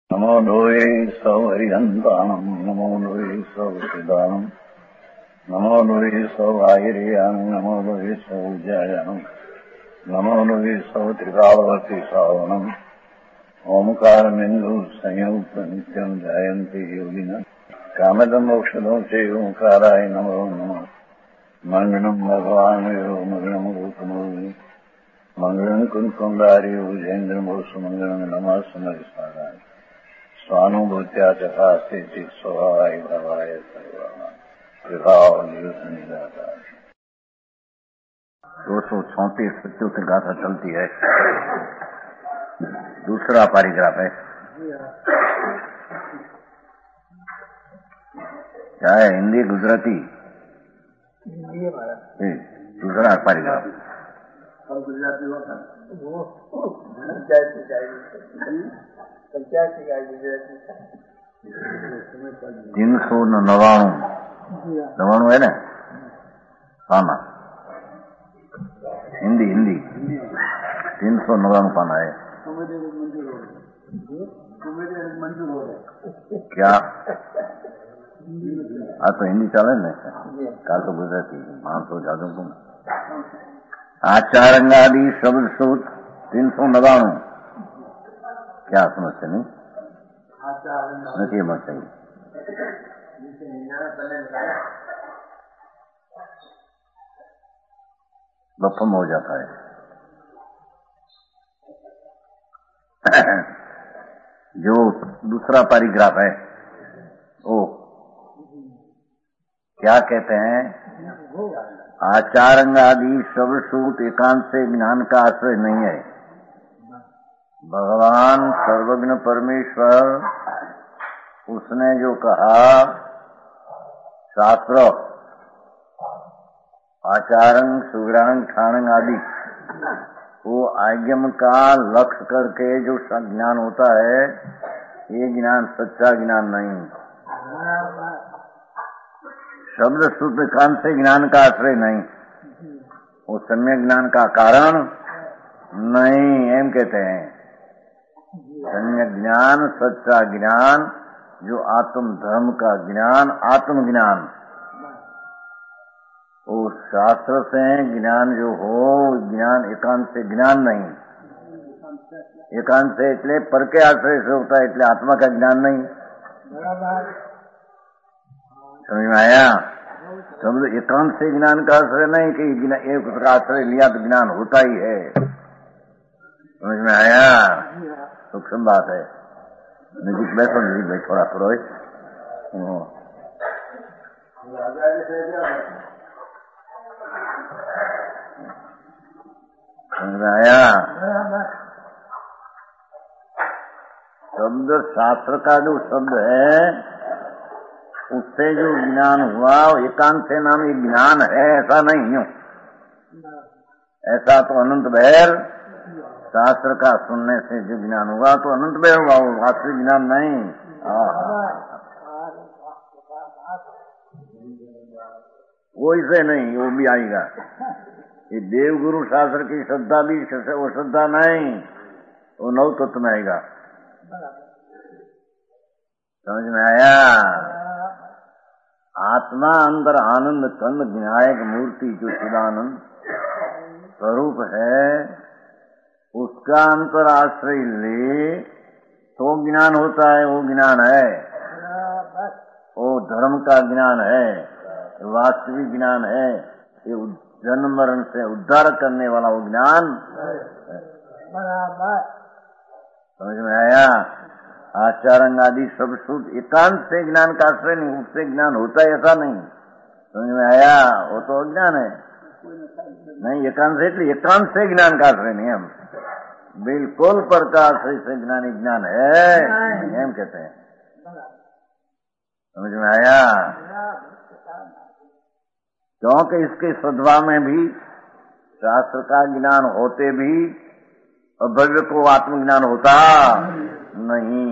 नमो लोये सौहरिहन्ताणम् नमो लोये सौसिदानम् नमो लोये सौभागिर्यानम् नमो लोये सौविजयानम् नमो लोये सौत्रिकावती सावनम् ओंकारमिन्दु संयुक्त नित्यम् जयन्ति योगिनः कामदम् मोक्षदम् च ओंकाराय नमो नमः मङ्गलम् भगवान् मङ्गलम् रूपमोहि मङ्गलम् कुन्कुण्डारि उजेन्द्रमोसुमङ्गलम् नमः समरिस्मराय स्वानुभूत्या चकास्ते चित् स्वभावाय भवाय सर्वाणाम् विभाव निराता 234 प्रत्युत्तर गाथा चलती है। दूसरा पैराग्राफ है। क्या है? हिंदी गुजराती? दूसरा पैराग्राफ गुजराती होता 399 है ना? पाना हिंदी 399 पाना है। क्या? आज तो हिंदी चले ना, काल तो गुजराती। मानसो जादू तुम आचारंगादि शब्द सूत्र 399 क्या समझते नहीं? नहीं मत चाहिए। बफम हो जाता है। जो दूसरा पैराग्राफ है वो क्या कहते हैं? आचारंगादि शब्द सूत्र एकांत से ज्ञान का आश्रय नहीं है। भगवान सर्वज्ञ परमेश्वर उसने जो कहा शास्त्र आचारंग सुग्रांग ठाणंग आदि वो आज्ञम का लक्ष्य करके जो ज्ञान होता है ये ज्ञान सच्चा ज्ञान नहीं। शब्द शुद्ध कान से ज्ञान का आश्रय नहीं, वो सम्यक ज्ञान का कारण नहीं। एम कहते हैं सम्यक ज्ञान सच्चा ज्ञान जो आत्म धर्म का ज्ञान आत्मज्ञान वो शास्त्र से ज्ञान जो हो ज्ञान एकांत से ज्ञान नहीं। एकांत से એટલે पर के आश्रय से होता है, એટલે आत्मा का ज्ञान नहीं। समझ में आया? समझो एकांत से ज्ञान का आश्रय नहीं कि एक का आश्रय लिया तो ज्ञान होता ही है। समझ में आया? सूक्ष्म बात है। नजीक बैठो, नजीक बैठ थोड़ा थोड़ा। समझ में आया? शब्द शास्त्र का जो शब्द है उससे जो ज्ञान हुआ एकांत से नाम ये ज्ञान है ऐसा नहीं हो। ऐसा तो अनंत बहर शास्त्र का सुनने से जो ज्ञान हुआ तो अनंत बहर हुआ, वो वास्तविक ज्ञान नहीं। वो इसे नहीं, वो भी आएगा। ये देवगुरु शास्त्र की श्रद्धा भी वो श्रद्धा नहीं, वो नव तत्व में आएगा। समझ में आया? आत्मा अंदर आनंद कंद विनायक मूर्ति जो चिदानंद स्वरूप है उसका अंतर आश्रय ले तो ज्ञान होता है। वो ज्ञान है, वो धर्म का ज्ञान है, वास्तविक ज्ञान है। ये जन्म मरण से उद्धार करने वाला वो ज्ञान। समझ में आया? आचारंग आदि सब शुद्ध एकांत से ज्ञान का आश्रय नहीं, उससे ज्ञान होता है ऐसा नहीं। समझ में आया? वो तो अज्ञान है नहीं। एकांत से ज्ञान का आश्रय नहीं। हम बिल्कुल पर का आश्रय से ज्ञानी ज्ञान है हम कहते हैं। समझ में आया? क्योंकि इसके सद्भाव में भी शास्त्र का ज्ञान होते भी अभव्य को आत्मज्ञान होता नहीं।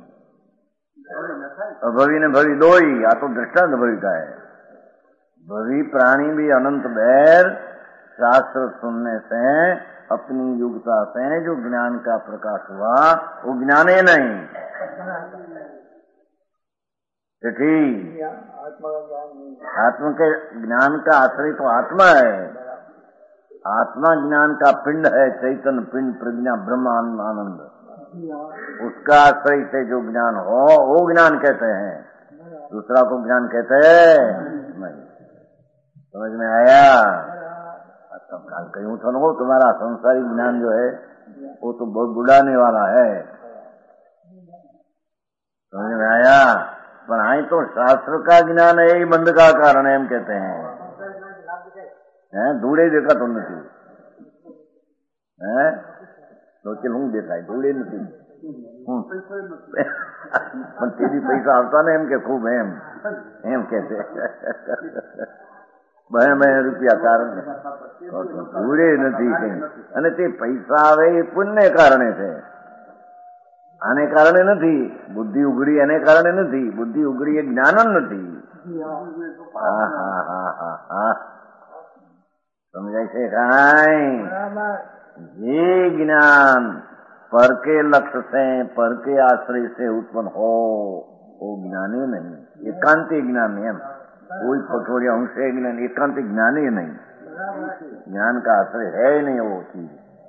अभवी ने भवी दो ही, या तो दृष्टांत भवी का है। भवी प्राणी भी अनंत बैर शास्त्र सुनने से अपनी योग्यता से जो ज्ञान का प्रकाश हुआ वो ज्ञान ही नहीं। ठीक, आत्मा के ज्ञान का आश्रय तो आत्मा है। आत्मा ज्ञान का पिंड है, चैतन्य पिंड, प्रज्ञा, ब्रह्म, आनंद। उसका आश्रय से जो ज्ञान हो वो ज्ञान कहते हैं, दूसरा को ज्ञान कहते नहीं। समझ में आया? कहीं तो हो तुम्हारा संसारी ज्ञान जो है वो तो बहुत बुढ़ाने वाला है। समझ में आया? पर आई तो शास्त्र का ज्ञान है, यही बंध का कारण है, हम कहते हैं दूड़े देखा तो नहीं है तो चल हूँ देखा है दूड़े नहीं तेरी पैसा आता ने एम के खूब एम कहते बहन રૂપિયા કારણ દૂરે નથી અને તે પૈસા આવે એ પુણ્ય કારણે છે, આને કારણે નથી। બુદ્ધિ ઉઘડી એને કારણે નથી, બુદ્ધિ ઉઘડી એ જ્ઞાન જ નથી। સમજાય છે કાંઈ? જે જ્ઞાન पर के लक्ष्य से, पर के आश्रय से उत्पन्न हो वो ज्ञान ही नहीं, एकांतिक ज्ञान है। कोई पटोरिया अंश ज्ञान एकांतिक ज्ञान ही नहीं, ज्ञान का आश्रय है ही नहीं वो चीज।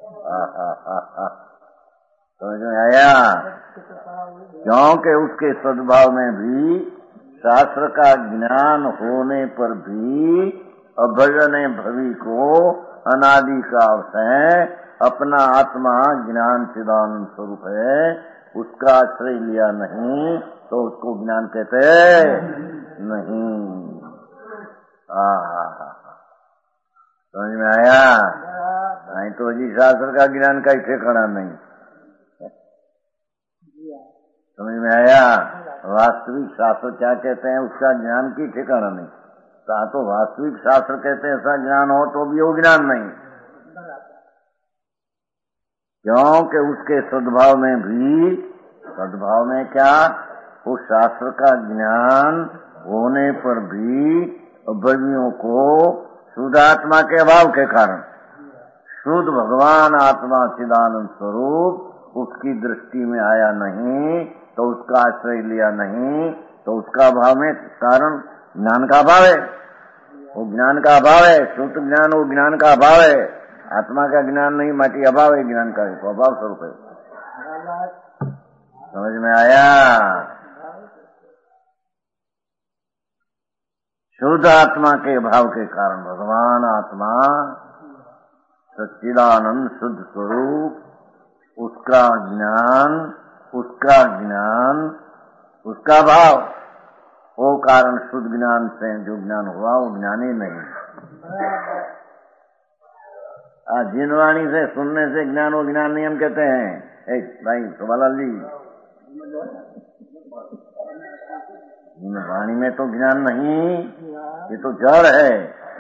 समझ में आया? क्योंकि उसके सद्भाव में भी शास्त्र का ज्ञान होने पर भी अभजन भवि को अनादि काल से अपना आत्मा ज्ञान चिदानंद स्वरूप है, उसका आश्रय लिया नहीं तो उसको ज्ञान कहते नहीं। समझ में आया? नहीं तो जी शास्त्र का ज्ञान का ही ठिकाना नहीं। समझ में आया? वास्तविक शास्त्र क्या कहते हैं उसका ज्ञान की ठिकाना नहीं। तो वास्तविक शास्त्र कहते हैं ऐसा ज्ञान हो तो भी वो ज्ञान नहीं, क्योंकि उसके सद्भाव में भी, सद्भाव में क्या, उस शास्त्र का ज्ञान होने पर भी अभ्यजियों को शुद्ध आत्मा के अभाव के कारण, शुद्ध भगवान आत्मा चिदानंद स्वरूप उसकी दृष्टि में आया नहीं तो उसका आश्रय लिया नहीं तो उसका अभाव में कारण ज्ञान का अभाव है। वो ज्ञान का अभाव है, शुद्ध ज्ञान वो ज्ञान का अभाव है। आत्मा का ज्ञान नहीं, माटी अभाव है ज्ञान का, तो अभाव स्वरूप है। समझ में आया? शुद्ध आत्मा के अभाव के कारण भगवान आत्मा सच्चिदानंद शुद्ध स्वरूप, उसका ज्ञान, उसका भाव, वो कारण शुद्ध ज्ञान से जो ज्ञान हुआ वो ज्ञान ही नहीं। जिन वाणी से सुनने से ज्ञान वो ज्ञान नहीं हम कहते हैं। एक भाई शोभालाल जी, जिन वाणी में तो ज्ञान नहीं, ये तो जड़ है।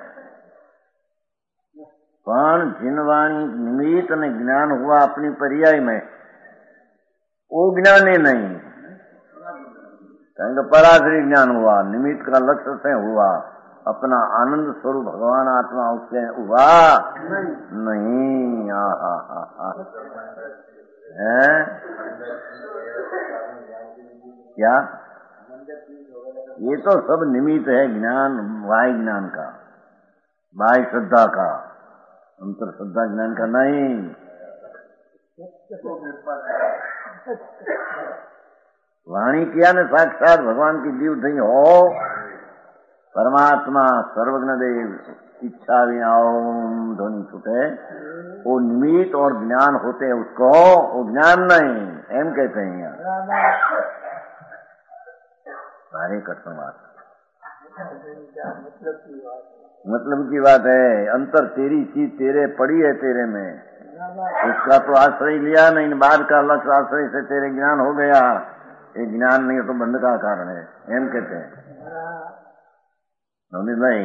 पण जिन वाणी निमित्त ने ज्ञान हुआ अपनी पर्याय में, वो ज्ञान ही नहीं। कहेंगे पराश्री ज्ञान हुआ, निमित्त का लक्ष्य से हुआ, अपना आनंद स्वरूप भगवान आत्मा उससे हुआ नहीं। है क्या? ये तो सब निमित्त है ज्ञान, बाह्य ज्ञान का, बाह्य श्रद्धा का, अंतर श्रद्धा ज्ञान का नहीं। वाणी किया ने साक्षात भगवान की जीव थी हो, परमात्मा सर्वज्ञ देव इच्छा ओम ध्वनि छूटे, वो निमित्त और ज्ञान होते हैं उसको, वो ज्ञान नहीं एम कहते हैं। सारे कथन बात मतलब की बात है। अंतर तेरी चीज तेरे पड़ी है, तेरे में, उसका तो आश्रय लिया नहीं, बाद का लक्ष्य आश्रय से तेरे ज्ञान हो गया। ये ज्ञान नहीं तो बंध का कारण है, एम कहते हैं। नहीं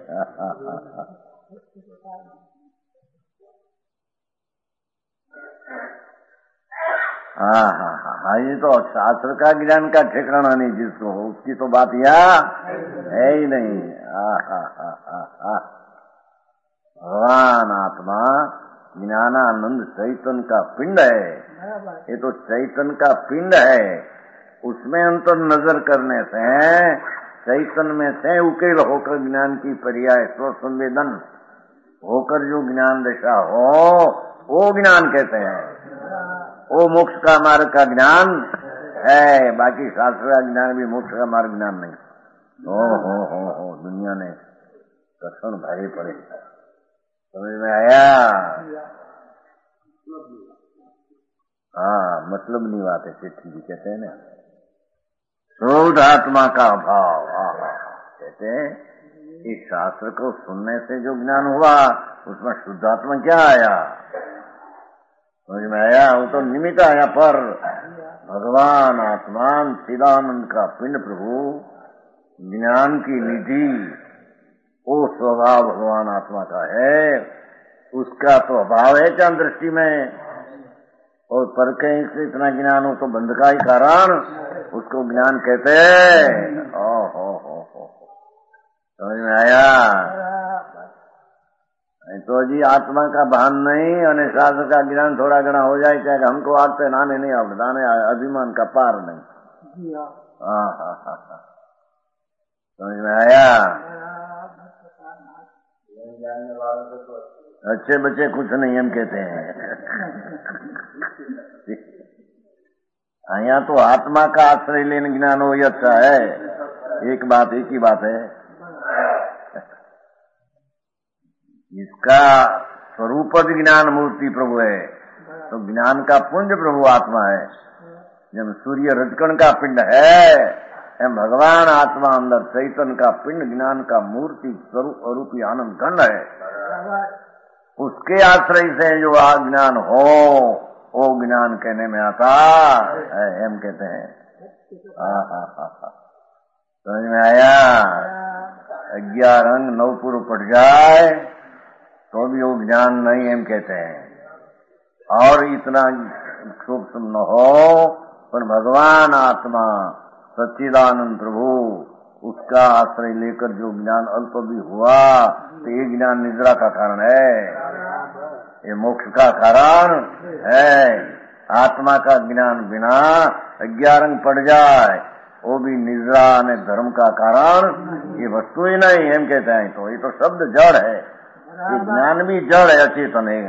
हाँ, ये तो शास्त्र का ज्ञान का ठिकाना नहीं जिसको हो, उसकी तो बात यहाँ है ही नहीं। भगवान आत्मा ज्ञानानंद चैतन्य का पिंड है, ये तो चैतन्य का पिंड है, उसमें अंतर नजर करने से चैतन्य में से उकेल होकर ज्ञान की पर्याय स्वसंवेदन होकर जो ज्ञान दशा हो वो ज्ञान कहते हैं। वो मोक्ष का मार्ग का ज्ञान है, बाकी शास्त्र का ज्ञान भी मोक्ष का मार्ग ज्ञान नहीं। हो दुनिया ने कठिन भारी पड़े, समझ में आया? हाँ, मतलब नहीं बात है, चिट्ठी जी कहते हैं ना, शुद्ध आत्मा का अभाव। कहते हैं इस शास्त्र को सुनने से जो ज्ञान हुआ उसमें शुद्ध आत्मा क्या आया, समझ में आया? वो तो निमित्त आया, पर भगवान आत्मान चिदानंद का पिंड प्रभु ज्ञान की निधि वो स्वभाव भगवान आत्मा का है, उसका तो अभाव है चांद दृष्टि में, और पर कहीं से इतना ज्ञान हो तो बंध का ही कारण उसको ज्ञान कहते हैं। हो समझ में आया? तो जी आत्मा का भान नहीं और शास्त्र का ज्ञान थोड़ा घना हो जाए, चाहे हमको आते नाने नहीं आवड़ता, अभिमान का पार नहीं। समझ में आया? अच्छे बच्चे कुछ नहीं हम कहते हैं। यहाँ तो आत्मा का आश्रय लेने ज्ञान हो, ये अच्छा है। एक ही बात है, इसका स्वरूप ज्ञान मूर्ति प्रभु है, तो ज्ञान का पुंज प्रभु आत्मा है। जब सूर्य रजकण का पिंड है, भगवान आत्मा अंदर चैतन्य का पिंड ज्ञान का मूर्ति स्वरूप रूपी आनंद खंड है, उसके आश्रय से जो ज्ञान हो वो ज्ञान कहने में आता है, हम कहते हैं। समझ में आया? 11 अंग 9 पूर्व पड़ जाए तो भी वो ज्ञान नहीं हम कहते हैं, और इतना सूक्ष्म न हो, पर भगवान आत्मा सच्चिदानंद प्रभु उसका आश्रय लेकर जो ज्ञान अल्प भी हुआ तो ये ज्ञान निद्रा का कारण है, ये मोक्ष का कारण है। आत्मा का ज्ञान बिना 11 पड़ जाए वो भी निद्रा ने धर्म का कारण, ये वस्तु ही नहीं हम कहते हैं। तो ये तो शब्द जड़ है, ये ज्ञान भी जड़ है, अचेतन है।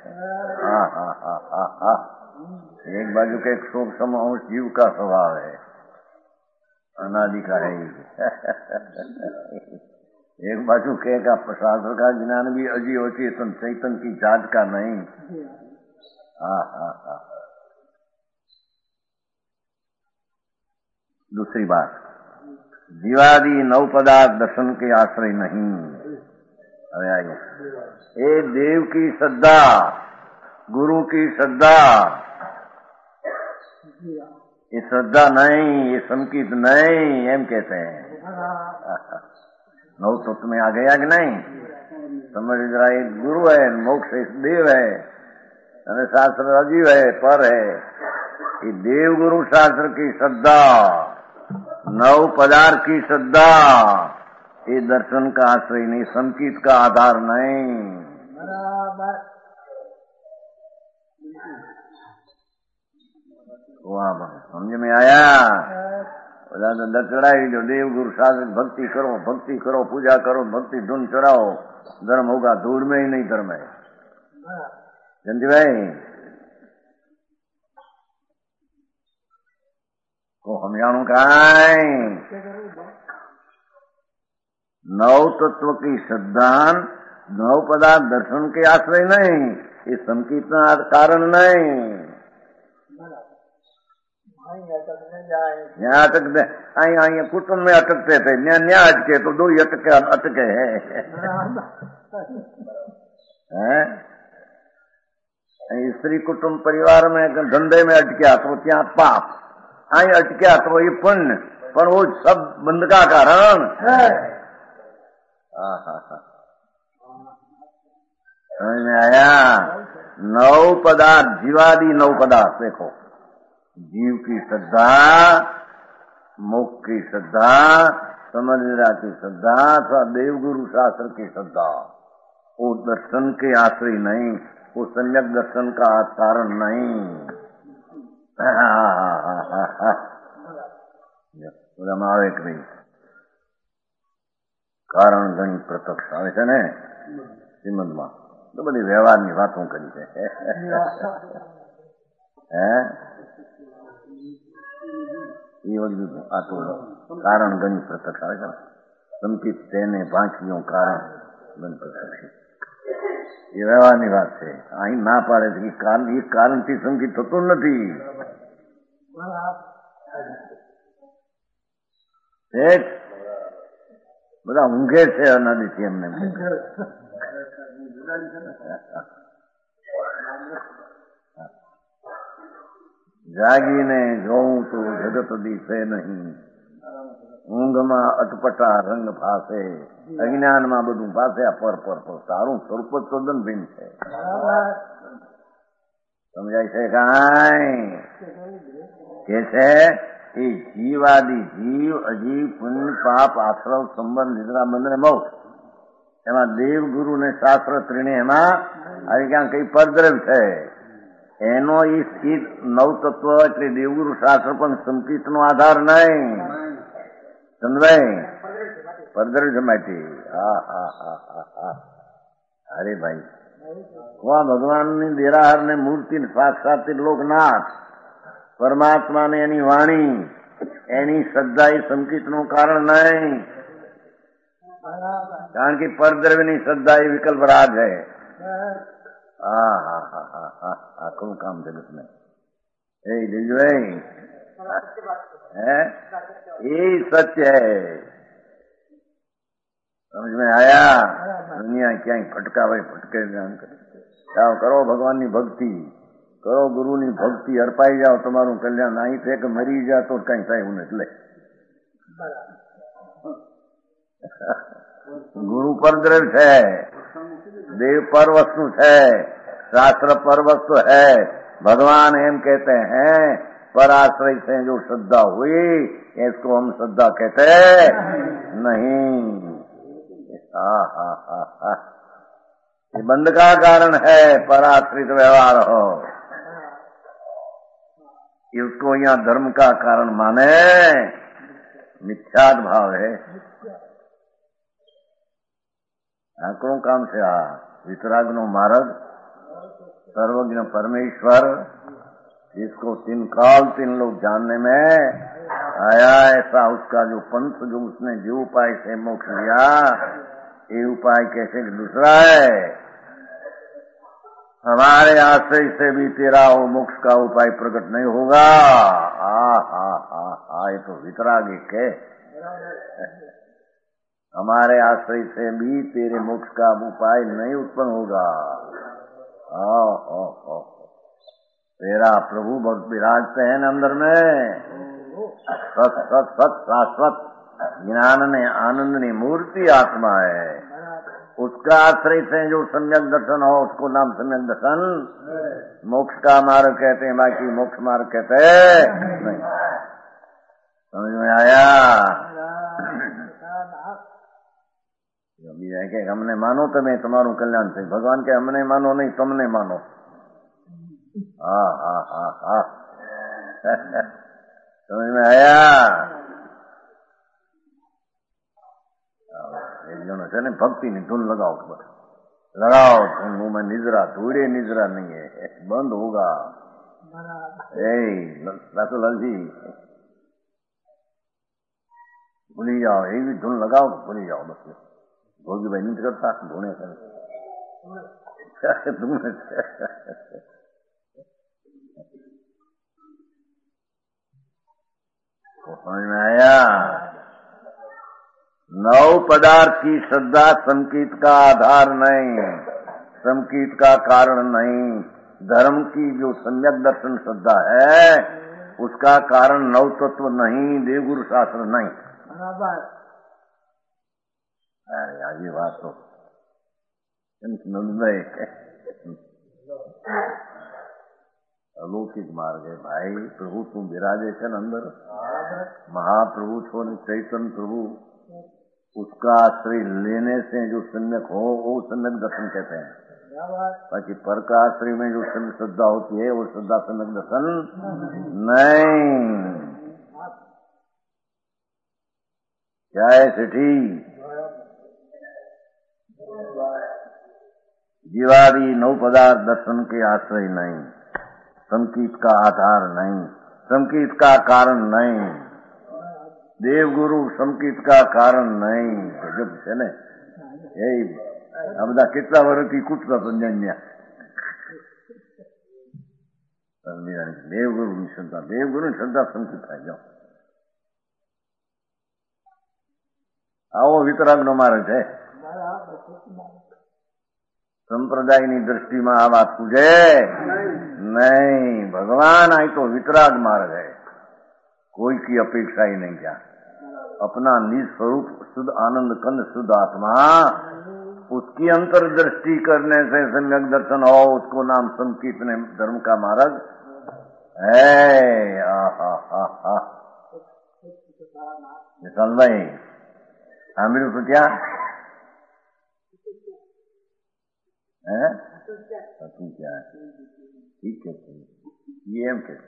एक बाजू के सूक्ष्म अंश जीव का स्वभाव है, अनादि का है। एक बाजू कहेगा शास्त्र का ज्ञान भी अजीव चेतन चैतन की जात का नहीं। दूसरी बात, जीवादि 9 पदार्थ दर्शन के आश्रय नहीं। अरे आइए, ये देव की श्रद्धा, गुरु की श्रद्धा, ये श्रद्धा नहीं, ये संकीर्त नहीं हम कहते हैं। 9 तत्व में आ गया कि नहीं? समझ जरा, एक गुरु है, मोक्ष देव है, शास्त्र अजीव है, पर है। ये देव गुरु शास्त्र की श्रद्धा, 9 पदार्थ की श्रद्धा, ये दर्शन का आश्रय नहीं, संकीर्त का आधार नहीं। वाह, समझ में आया? चढ़ाई जो देव गुरु शास्त्र भक्ति करो, पूजा करो, भक्ति धुन चढ़ाओ, धर्म होगा। धूल में ही नहीं धर्म है, जंती भाई को हम जानू का 9 तत्व की श्रद्धा, 9 पदार्थ दर्शन के आश्रय नहीं, ये संकीर्तन कारण नहीं। यहाँ अटकते आई कुटुंब में अटकते थे, न्या अटके तो 2 ही अटके हैं। स्त्री कुटुंब परिवार में धंधे में अटकिया तो क्या पाप, आई अटकिया तो ये पुण्य, पर वो सब बंद का कारण है। समझ में आया? 9 पदार्थ, जीवादि 9 पदार्थ, देखो, जीव की श्रद्धा, मोक्ष की श्रद्धा, समझना की श्रद्धा अथवा देवगुरु शास्त्र की श्रद्धा, वो दर्शन के आश्रय नहीं, वो सम्यक दर्शन का कारण नहीं। આવે કે નહીં? કારણ ગણિત પ્રત્યક્ષ આવે છે ને શ્રીમદમાં, તો બધી વ્યવહારની વાતો કરી છે. હે એ બધું આ તો કારણ ગણિત પ્રત્યક્ષ આવે છે ને, સંકિત તેને પાંચમીઓ કારણ ગણિત પ્રત્યક્ષ, એ વ્યવહારની વાત છે. અહીં ના પાડે છે કે એ કારણથી સંકિત થતું નથી. બધા ઊંઘે છે અનાદિથી એમને. જાગીને જોઉં તો જગત દિશે નહીં, ઊંઘમાં અટપટા રંગ ફાસે, અજ્ઞાનમાં બધું ફાસે. આ પર તારું સ્વરૂપ જ તદ્દન ભિન્ન છે. સમજાય છે કાંઈ? કે છે એ જીવાદી જીવ, અજીવ, પુણ્ય, પાપ, આશ્રવ, સંબંધ, નિદ્રા, બંધ ને મોક્ષ, એમાં દેવ, ગુરુ ને શાસ્ત્ર ત્રણે એમાં આવી ક્યાં કઈ પરદ્રવ્ય છે. એનો એ સ્થિત નવ તત્વ એટલે દેવગુરુ શાસ્ત્ર પણ સંકિત નો આધાર નહીં. સમજાય? પરદ્રવ્ય માટે. હા હા હા હા હા. અરે ભાઈ, ભગવાનની દેરાહાર ને મૂર્તિ સાક્ષાત લોકનાથ પરમાત્મા ને એની વાણી, એની શ્રદ્ધા એ સંકિત નું કારણ નહીં. કારણ કે પરદ્રવ્યની શ્રદ્ધા એ વિકલ્પ રાજ है. હા હા હા હા હા, આખું કામ જગત ને એ બીજું હે એ સત્ય है. समझ में आया? दुनिया ક્યાંય ફટકાવે ફટકે જાઓ, કરો ભગવાનની ભક્તિ, કરો ગુરુની ભક્તિ, અર્પાઈ જાઓ, તમારું કલ્યાણ. અહીં છે કે મરી જા તો કઈ થાય એવું એટલે ગુરુ પરદ્રવ્ય છે, देव पर वस्तु है, शास्त्र पर वस्तु है. भगवान एम कहते हैं पर आश्रय से जो श्रद्धा हुई इसको हम श्रद्धा कहते नहीं. ये बंद का कारण है पर आश्रित व्यवहार हो, इसको यहाँ धर्म का कारण माने. मिथ्याद भाव है. આકરું કામ છે આ વિતરાગનો માર્ગ. सर्वज्ञ परमेश्वर जिसको 3 काल 3 लोग जानने में आया, ऐसा उसका जो पंथ, जो उसने जो उपाय से मोक्ष लिया, ये उपाय कैसे दूसरा है. हमारे आश्रय से भी तेरा वो मोक्ष का उपाय प्रकट नहीं होगा. ये तो वितरागी के हमारे आश्रय से भी तेरे मोक्ष का उपाय नहीं उत्पन्न होगा. तेरा प्रभु बहुत विराजते हैं अंदर में. सत सत सत शाश्वत ज्ञान ने आनंद ने मूर्ति आत्मा है. उसका आश्रय से जो सम्यक दर्शन हो उसको नाम सम्यक दर्शन. मोक्ष का मार्ग कहते हैं, बाकी मोक्ष मार्ग कहते नहीं. समझ में आया? બીજા કે અમને માનો તમે, તમારું કલ્યાણ થાય. ભગવાન કે અમને માનો નહીં, તમને માનો. હા હા હા હા. સમજ में आया? એક જણો છે ને ભક્તિની ધૂન लगाओ, लगाओ धुन. मुंह में निद्रा, थोड़े निद्रा नहीं है, बंद होगा. लाल जी भूली जाओ, एक भी धुन लगाओ भूली जाओ बस. भोगी भाई नहीं करता धोने कर समझ में आया? 9 पदार्थ की श्रद्धा संकीत का आधार नहीं, संकीत का कारण नहीं. धर्म की जो सम्यक दर्शन श्रद्धा है उसका कारण 9 तत्व नहीं, देवगुरु शास्त्र नहीं. बराबर. अरे आगे बात तो अलौकिक मार्ग है भाई. प्रभु तुम विराजे छे अंदर, महाप्रभु छो ने चैतन्य प्रभु, उसका आश्रय लेने से जो सम्यक हो वो सम्यक दर्शन कहते हैं. बाकी पर का आश्रय में जो सम्यक श्रद्धा होती है वो श्रद्धा सम्यक दर्शन नहीं. क्या है सेठी? जीवादि नौ पदार्थ दर्शन के आश्रय नहीं, संकीत का आधार नहीं, संकीत का कारण नहीं, देवगुरु संकीत का कारण नहीं. ગજબ છે ને એ આ બધા કેટલા વર્ષથી કૂટતા સમજાન્યા. દેવગુરુની શ્રદ્ધા, દેવગુરુની શ્રદ્ધા સંકિત થાય. જાઓ, આવો વિતરાગનો માર્ગ છે. સંપ્રદાયની દ્રષ્ટિમાં આ વાત પૂછે नहीं. भगवान आई तो वितराग मार्ग है. कोई की अपेक्षा ही नहीं. क्या अपना निज स्वरूप शुद्ध आनंद कंद शुद्ध आत्मा, उसकी अंतर्दृष्टि करने से सम्यक दर्शन हो, उसको नाम संकीर्तन धर्म का मार्ग है. विशाल भाई સાંભળ્યું તો ત્યાં क्या है? ठीक है, ये एम के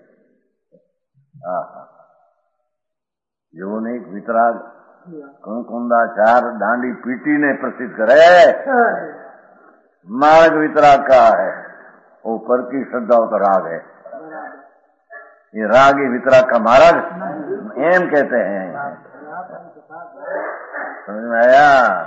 જેઓને એક વિતરાગ કંકુંદાચાર દાંડી पीटीने प्रसिद्ध करे मार्ग वितराग का है. वो पर की श्रद्धा का राग है. ये राग ही वितराग का मार्ग एम कहते हैं. समझ में आया?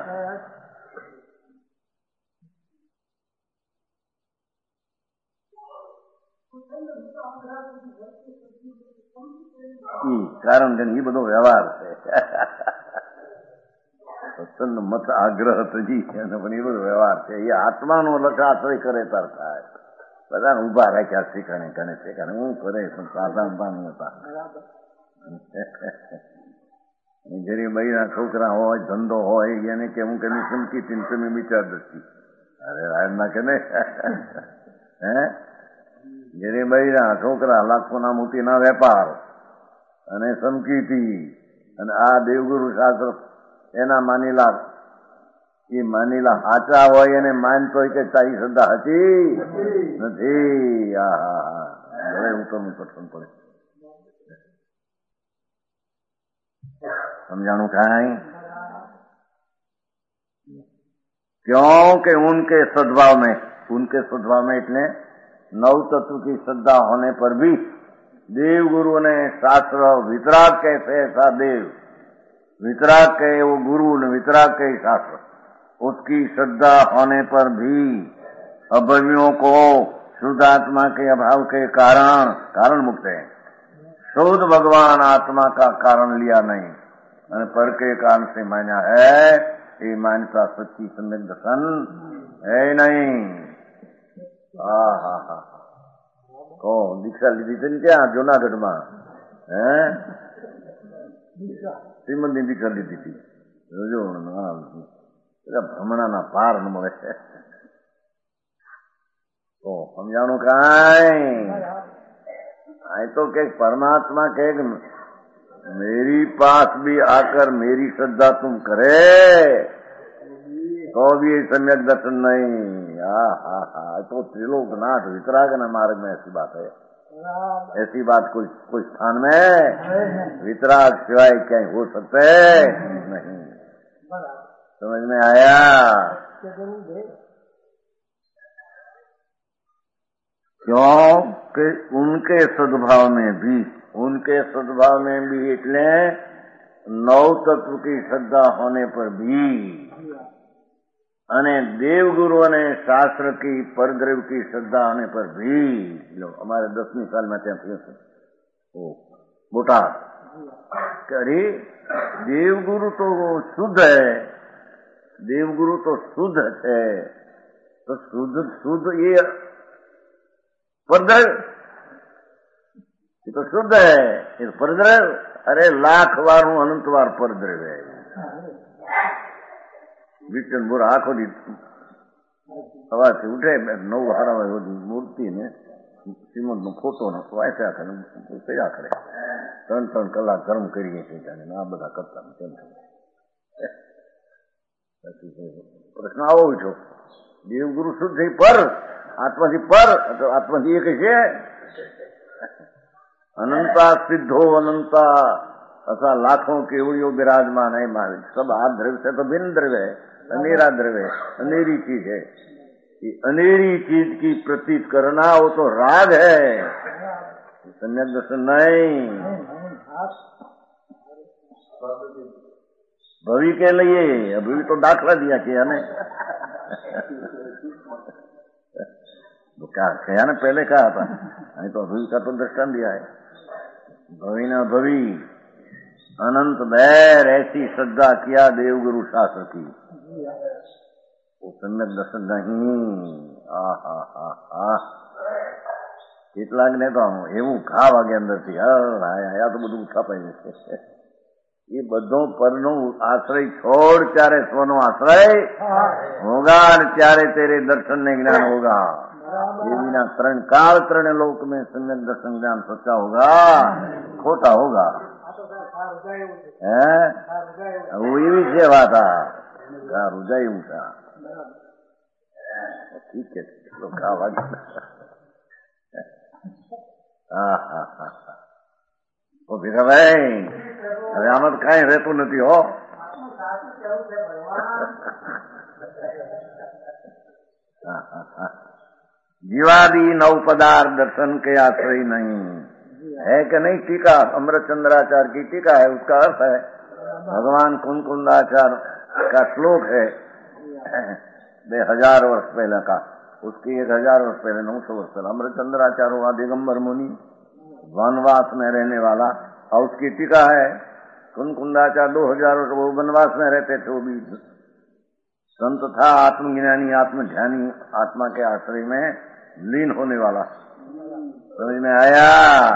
કારણ કે એ બધો વ્યવહાર છે. સત્સંગ મત આગ્રહ તજી પણ એ બધો વ્યવહાર છે. એ આત્માનો લખાશ્રય કરે તાર થાય. બધાને ઉભા રાખ્યા શીખણે કને શીખણે હું કરે પણ સાધારણ પામી હતા. જરી બૈરા છોકરા હોય, ધંધો હોય, એને કે હું કે ચમકી તમે વિચાર દસતી અરે રાયના કે ને હે જયારે બૈરા છોકરા લાખોના મોતીના વેપાર અને સમકીતી અને આ દેવગુરુ શાસ્ત્ર એના માનીલા એ માનીલા સાચા હોય એને માનતો હોય કે તારી શ્રદ્ધા હતી નથી. હવે હું તમને પસંદ પડે समझाणु खाए क्योंकि उनके सद्भाव में इतने नव तत्व की श्रद्धा होने पर भी देव गुरु ने शास्त्र वितराग कैसे ऐसा देव वितराग कहे वो गुरु ने वितराग कहे शास्त्र, उसकी श्रद्धा होने पर भी अभवियों को शुद्ध आत्मा के अभाव के कारण मुक्त है. शुद्ध भगवान आत्मा का कारण लिया नहीं और पर के कारण से माना है. ये मान्यता सच्ची सम्यक दर्शन है नहीं. को दीक्षा लीधी थी क्या जूनागढ़ में? श्रीमंत ની દીક્ષા લીધી હતી. જોજો ભ્રમણા ના પાર ન મળે. તો સમજાણું કાંઈ तो के परमात्मा के मेरी पास भी आकर मेरी श्रद्धा तुम करे तो भी सम्यक दर्शन नहीं. तो त्रिलोकनाथ वितराग न मार्ग में ऐसी बात है. ऐसी बात कोई स्थान में वितराग सिवाय क्या हो सकते नहीं. समझ में आया? क्यों कि उनके सद्भाव में भी इतने नव तत्व की श्रद्धा होने पर भी अने देवगुरु ने शास्त्र की परद्रव्य की श्रद्धा होने पर भी लो हमारे 10वीं साल में ત્યાં થયો છે बोटाद अरे देवगुरु तो शुद्ध है, देवगुरु तो शुद्ध है. तो शुद्ध ये परद्रव्य ये तो शुद्ध है. ये परद्रव्य अरे लाख बार अनंत बार परद्रव्य है. विचन बुरा आखो दी सवारથી ઉઠે 9 હારા મૂર્તિ ને શ્રીમદ નો ફોટો ને વાંચ્યા કરે કયા કરે 3 કલાક ગરમ કરીએ છીએ અને આ બધા કરતા કેમ પ્રશ્ન આવો છો. દેવગુરુ શુદ્ધ થઈ પર આત્માથી પર તો આત્માથી એક છે. અનંતા સિદ્ધો અનંતા असा लाखों केवड़ियों विराजमान है महावीर। सब हाथ द्रव्य से तो भिन्न द्रव्य है, अंधेरा द्रव्य, अंधेरी चीज है। ये अंधेरी चीज की प्रतीत करना वो तो राग है, सम्यक दर्शन नहीं। भवि के लिए अभी तो दाखला दिया किया ने कहा ना, पहले कहा था, नहीं तो अभी का तो दर्शन दिया है। भवि न भवि अनंत बैर ऐसी श्रद्धा किया देवगुरु शास्त्र की, वो सम्यक दर्शन नहीं। કેટલાક ને તો એવું ઘા વાગે અંદરથી, આ તો બધું છપાઈ જશે। ये બધો પરનો આશ્રય छोड़, ત્યારે સ્વનો આશ્રય होगा, ત્યારે तेरे दर्शन ने ज्ञान होगा। ये बिना तरण काल तरण लोक में सम्यक दर्शन ज्ञान सच्चा होगा, खोटा होगा। वो ये भी सेवा था, रुझाई ऊँचा, ठीक है, तो खा वागे। तो फिर भाई હવે આમાં તો કાંઈ રહેતું નથી હો। जीवादि नव पदार्थ दर्शन के आश्रय नहीं है कि नहीं। टीका अमृत चंद्राचार्य की टीका है, उसका अर्थ है भगवान कुंकुंदाचार्य का श्लोक है 1000 वर्ष पहले का, उसकी 1000 वर्ष पहले 900 वर्ष पहले अमृत चंद्राचार्य हुआ दिगंबर मुनि, वनवास में रहने वाला, और उसकी टीका है कुंकुंदाचार्य 2000 वर्ष वो वनवास में रहते थे, वो भी संत था, आत्मज्ञानी, आत्मध्यानी, आत्मा के आश्रय में लीन होने वाला। समझ में आया?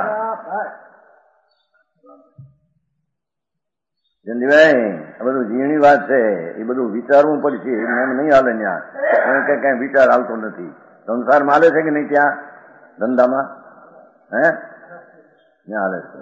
જયંતિભાઈ આ બધું ઝીણી વાત છે, એ બધું વિચારવું પડશે, એમ નહીં હાલે। ત્યાં કઈ વિચાર આવતો નથી। સંસારમાં હાલે છે કે નહીં? ત્યાં ધંધામાં હે ત્યાં હાલે છે।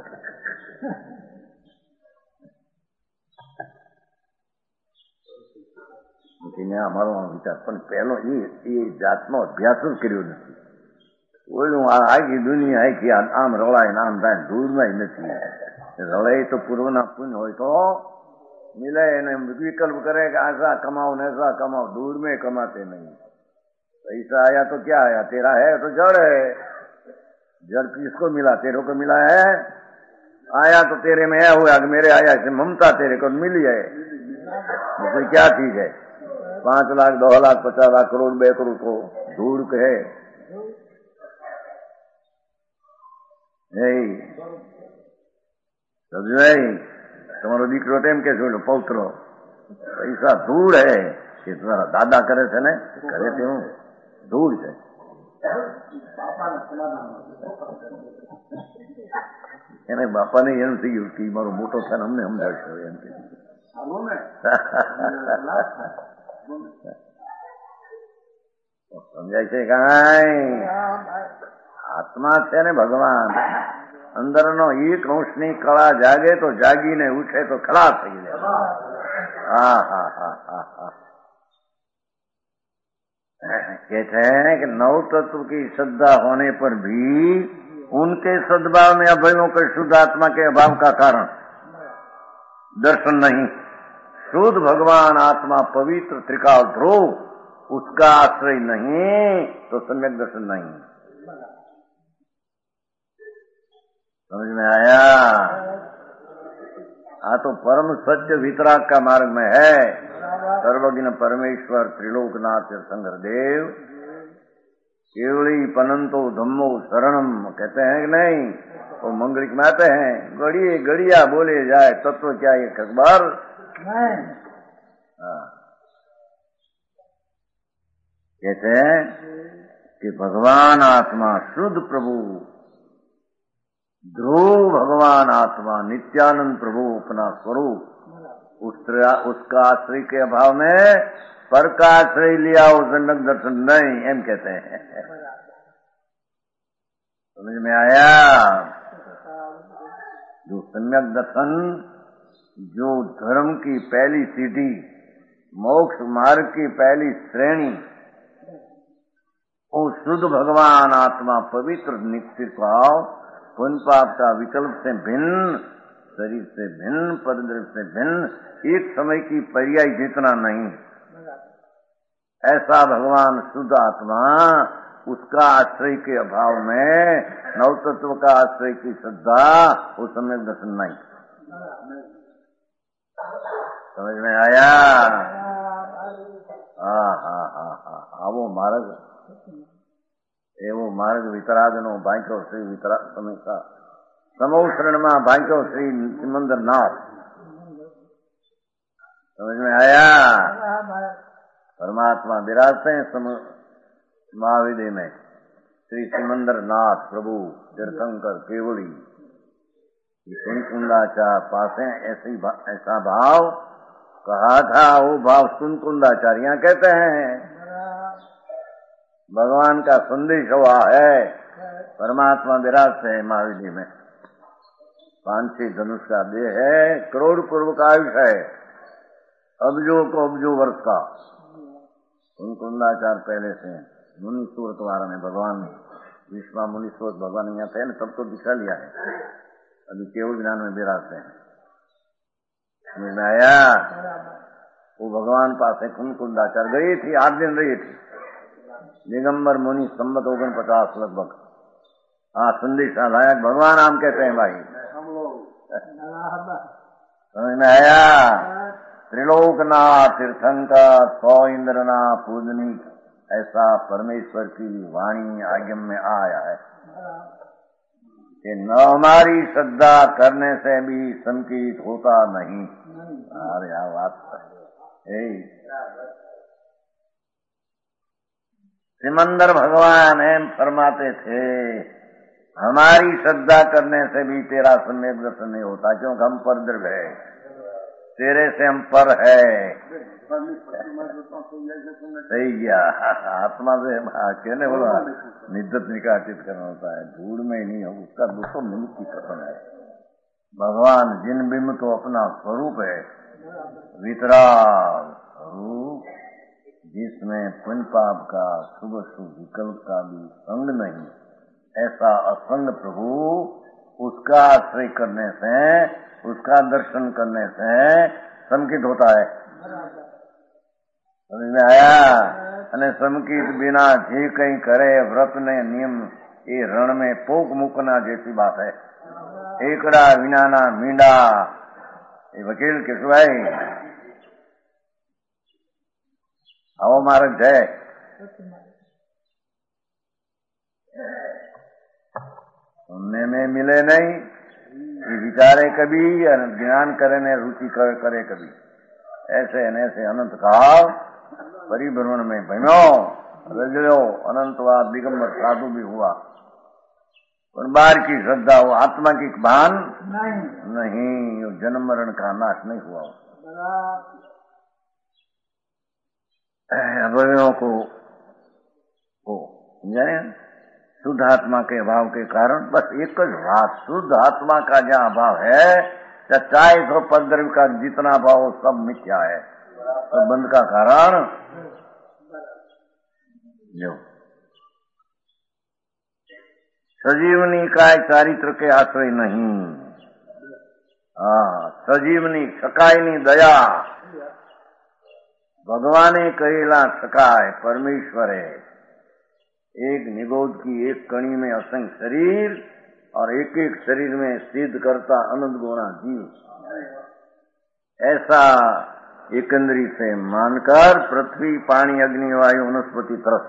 અમારો વિચાર પણ પહેલો એ જાતનો અભ્યાસ જ કર્યો નથી। ઓલું આખી દુનિયા આખી આમ રળાય ને આમ થાય, દૂરમાં નથી રળાય। તો પૂર્વના પુણ્ય હોય તો मिले, ने विकल्प करे कि ऐसा कमाओ न ऐसा कमाओ, दूर में कमाते नहीं। पैसा आया तो क्या आया, तेरा है तो जड़ है। जड़ किसको मिला? तेरे को मिला है। आया तो तेरे में हुआ कि मेरे आया से ममता तेरे को मिली है। उसमें क्या चीज है? 5 लाख 2 लाख 50 लाख करोड़ 2 करोड़ को धूल के है। समझ તમારો દીકરો તેમ કે છે પૌત્રો, પૈસા ધૂળ હે કે તમારા દાદા કરે છે ને, કરે તેવું ધૂળ છે। એને બાપાને એમ થઈ ગયું કે મારો મોટો થાય અમને સમજાવશે એમ કે સમજાય છે કાંઈ? આત્મા છે ને ભગવાન, અંદરનો એક અંશની કળા જાગે તો જાગીને ઉઠે તો ખલાસ થઈ જાય। कहते हैं कि 9 तत्व की श्रद्धा होने पर भी उनके सद्भाव में अभयों के शुद्ध आत्मा के अभाव का कारण दर्शन नहीं। शुद्ध भगवान आत्मा पवित्र त्रिकाल ध्रुव, उसका आश्रय नहीं तो सम्यक दर्शन नहीं। समझ में आया? हाँ, तो परम सत्य वितराग का मार्ग में है। सर्वज्ञ परमेश्वर त्रिलोकनाथ शंकरदेव केवली पनंतो धम्मो शरणम कहते हैं कि नहीं? वो मंगलिक में आते हैं, गड़िए गड़िया बोले जाए तत्व क्या ये खबर? कहते हैं कि भगवान आत्मा शुद्ध प्रभु ध्रुव, भगवान आत्मा नित्यानंद प्रभु अपना स्वरूप, उसका आश्रय के अभाव में पर का आश्रय लिया हो सम्यक दर्शन नहीं, एम कहते हैं। समझ में आया? जो सम्यक दर्शन, जो धर्म की पहली सीढ़ी, मोक्ष मार्ग की पहली श्रेणी, वो शुद्ध भगवान आत्मा पवित्र निश्चित भाव पुण्य पाप का विकल्प से भिन्न शरीर से भिन्न, परिदृश्य से भिन्न, एक समय की पर्याय जितना नहीं, ऐसा भगवान शुद्ध आत्मा, उसका आश्रय के अभाव में नवतत्व का आश्रय की श्रद्धा, वो समय दर्शन नहीं। समझ में आया? वो मार्ग, एवो मार्ग वितरागनो भाग्यो श्री वितरा समेता समो शरण में भाग्यो श्री सिमंदर नाथ। समझ में आया? परमात्मा विराजते हैं महाविदे में, श्री सिमंदर नाथ प्रभु तीर्थंकर केवली कुंदाचार पास है। ऐसा भाव कहा था, वो भाव कुंदाचार यहाँ कहते हैं। भगवान का संदेश हुआ है, परमात्मा विराजते है महाविधि में, 5-6 धनुष का देह है, करोड़ पूर्व का आयुष है, अब्जो को अब्जो वर्ष का। कुंदाचार पहले से मुनि सूरत वारा में भगवान विश्वा मुनि सूरत भगवान यहाँ थे न, तब तो दिखा लिया है, अभी केवल ज्ञान में विराजते हैं। समझ में आया? वो भगवान पास है कुंदाचार गई थी, 8 दिन रही थी, दिगंबर मुनि संबत 49 लगभग। हाँ, संदेश लाया भगवान आम कहते हैं भाई। समझ में आया? त्रिलोकनाथ तीर्थंकर 100 इंद्रना पूजनी, ऐसा परमेश्वर की वाणी आगम में आया है कि न हमारी श्रद्धा करने से भी संकीत होता नहीं। अरे क्या बात है। सिमंदर भगवान एम फरमाते थे, हमारी श्रद्धा करने से भी तेरा सम्यक दर्शन नहीं होता, क्योंकि हम पर द्रव्य है, तेरे से हम पर है। सही गया, आत्मा से कहने बोला निद्दत निकाचित करना होता है, धूल में ही नहीं हो, उसका दूसरों निमित्त की कसम है। भगवान जिन बिंब तो अपना स्वरूप है, वितराग स्वरूप, जिसमें पुण्य पाप का शुभ शुभ विकल्प का भी संग नहीं, ऐसा असंग प्रभु, उसका आश्रय करने से, उसका दर्शन करने से संकित होता है। समझ में आया? અને સંકિત बिना જે કઈ કરે વ્રત ને નિયમ એ રણ में પોક મૂકના જેથી बात है। એકડા વિનાના મીંડા એ વકીલ કેશુભાઈ આવો માર્ગ છે। सुनने में मिले नहीं, ये विचारे कभी, ज्ञान करे ने रुचि करे कभी, ऐसे ऐसे अनंत काल परिभ्रमण में भ्रमो रजड़ो अनंतवाद दिगंबर साधु भी हुआ, और बाहर की श्रद्धा हो, आत्मा की भान नहीं, जन्म मरण का नाश नहीं हुआ। अवयवों को समझे, शुद्ध आत्मा के अभाव के कारण बस एक बात, शुद्ध आत्मा का जहाँ अभाव है, चाहे तो पद्रव्य का जितना अभाव हो सब मिथ्या है, सब बंध का कारण जो सजीवनी का चारित्र के आश्रय नहीं। सजीवनी छकायनी दया, भगवाने कहेला छकाय परमेश्वर है, एक निगोद की एक कणी में असंख्य शरीर और एक एक शरीर में सिद्ध करता अनंत गुणा जीव, ऐसा एकंदरी से मानकर पृथ्वी पानी अग्नि वायु वनस्पति तरस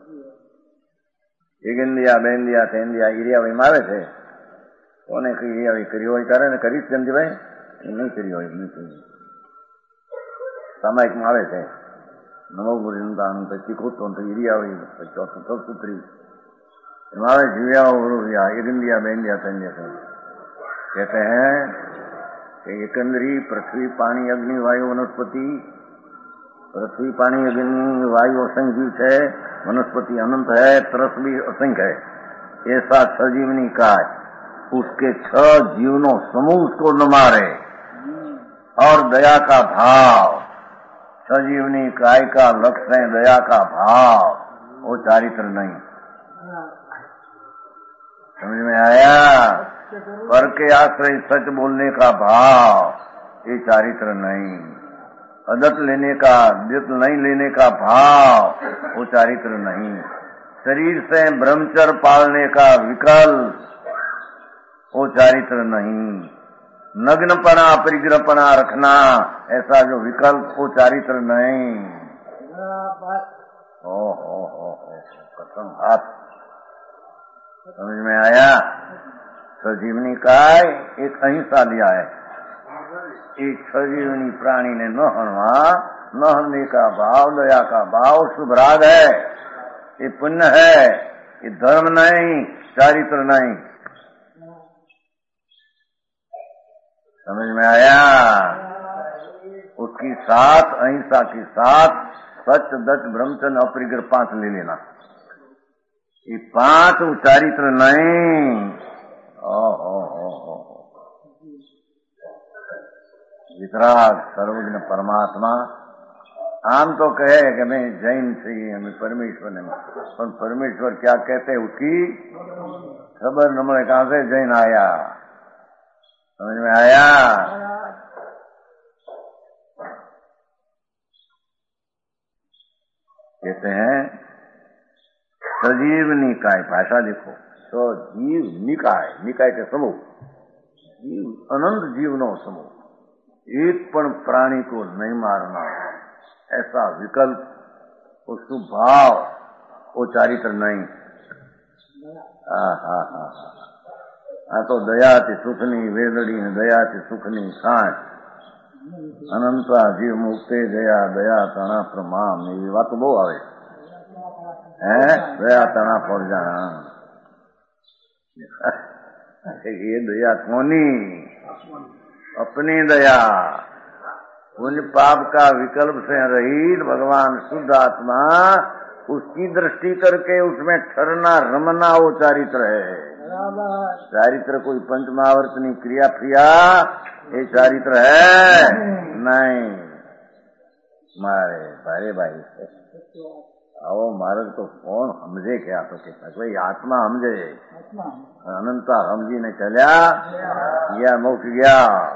એકંદિયા બેંદિયા થેંદિયા ઈરિયા ભાઈ મારે છે, કોને ઈરિયા ભાઈ કર્યો હોય કરે ને કરી જ કેમથી ભાઈ નહીં કર્યો હોય, નહીં કર્યું સામાયિકમાં આવે છે નમો ગુરુદાન પછી ખોટો ઈરિયા હોય ચોથું સૂત્રી એમાં આવે જીવ્યા ઉરુયા એકંદિયા બેંદિયા થેંદિયા कहते हैं कि एकंदरी पृथ्वी पानी अग्नि वायु वनस्पति, पृथ्वी पानी अग्नि वायु असंख्य जीव है, वनस्पति अनंत है, तरस भी असंख्य है, ऐसा सजीवनी का उसके 6 जीवनों समूह उसको न मारे, और दया का भाव, सजीवनी काय का लक्ष्य है दया का भाव, वो चारित्र नहीं। समझ में आया? पर के आश्रय सच बोलने का भाव, ये चारित्र नहीं। अदत लेने का, दित नहीं लेने का भाव, वो चारित्र नहीं। शरीर से ब्रह्मचर्य पालने का विकल्प, वो चारित्र नहीं। नग्नपना परिग्रहपना रखना, ऐसा जो विकल्प, वो चारित्र नहीं। हो कसम हाथ समझ में आया। सजीवनी काय एक अहिंसा लिया है। एक सजीवनी प्राणी ने न हणवा, न हणने का भाव, दया का भाव शुभ राग है, ये पुण्य है, ये धर्म नहीं, चारित्र नहीं। समझ में आया। उसकी साथ अहिंसा की साथ सच दच ब्रह्मचर्य अपरिग्रह 5 ले लेना। ये 5 चारित्र नहीं। वितराग सर्वज्ञ परमात्मा आम तो कहे कि मैं जैन से ही हमें परमेश्वर ने, पर परमेश्वर क्या कहते उसकी खबर न मिले, कहां से जैन आया। समझ में आया। कहते हैं सजीव निकाय, भाषा देखो, सजीव निकाय, निकाय के समूह, जीव अनंत जीवनो समूह, एक पण प्राणी को नहीं मारना, ऐसा विकल्प, वो शुभ भाव, वो चारित्र नहीं। हाँ तो दया थी सुखनी वेदड़ी ने दया थी सुखनी खाट, अनंता जीव मुक्ते दया दया तणा प्रमाम, ये बात तो बहुत आवे है। दया तणा पड़ जाना, ये दया कौनी, अपनी दया। उन पाप का विकल्प से रहित भगवान शुद्ध आत्मा, उसकी दृष्टि करके उसमें ठहरना रमना, वो चारित्र है। चारित्र कोई पंचमावर्तनी क्रिया प्रिया, ये चारित्र है नहीं। मारे भाई आओ महाराज तो कौन समझे क्या, तो कहता भाई आत्मा समझे, अनंता समझी ने चलिया या मोक्ष गया।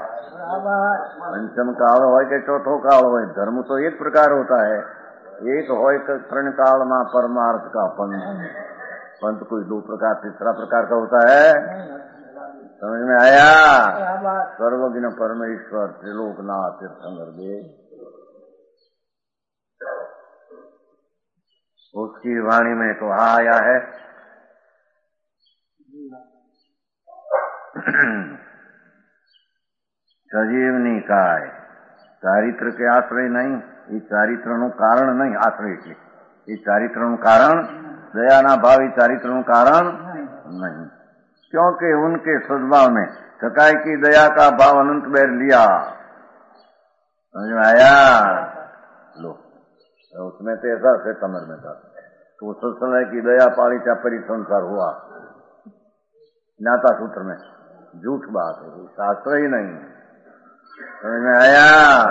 पंचम काल हो के चौथो काल हो, धर्म तो एक प्रकार होता है, एक हो क्षण काल में परमार्थ का पंथ कोई 2 प्रकार, तीसरा प्रकार का होता है। समझ में आया। सर्वज्ञ परमेश्वर त्रिलोकनाथ तीर्थंकर देव, उसकी वाणी में तो आया है सजीवनी काय, चारित्र के आश्रय नहीं, ये चारित्र નું કારણ नहीं, आश्रय છે। ये चारित्र નું कारण दयाना भावी, चारित्र નું कारण नहीं, क्योंकि उनके सद्भाव में सकाय की दया का भाव अनंत बैर लिया। समझ में आया। लो उसमें तो ऐसा से कमर में था, तो सत्संग की दया पाली का परिसंसार हुआ, ज्ञाता सूत्र में झूठ बात है, शास्त्र ही नहीं। समझ में आया।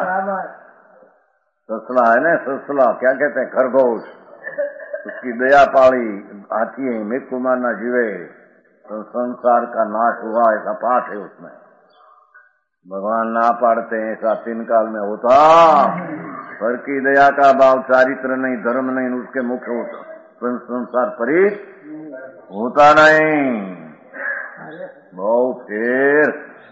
ससला है ना, ससला क्या कहते हैं, खरगोश, उसकी दया पाली, हाथी है मेघ कुमार ना जीवे तो संसार का नाश हुआ, ऐसा पाठ है उसमें। भगवान ना पाड़ते हैं ऐसा 3 काल में होता। पर की दया का भाव चारित्र नहीं, धर्म नहीं, उसके मुख्य होता, संसार परित होता नहीं। बहुत फिर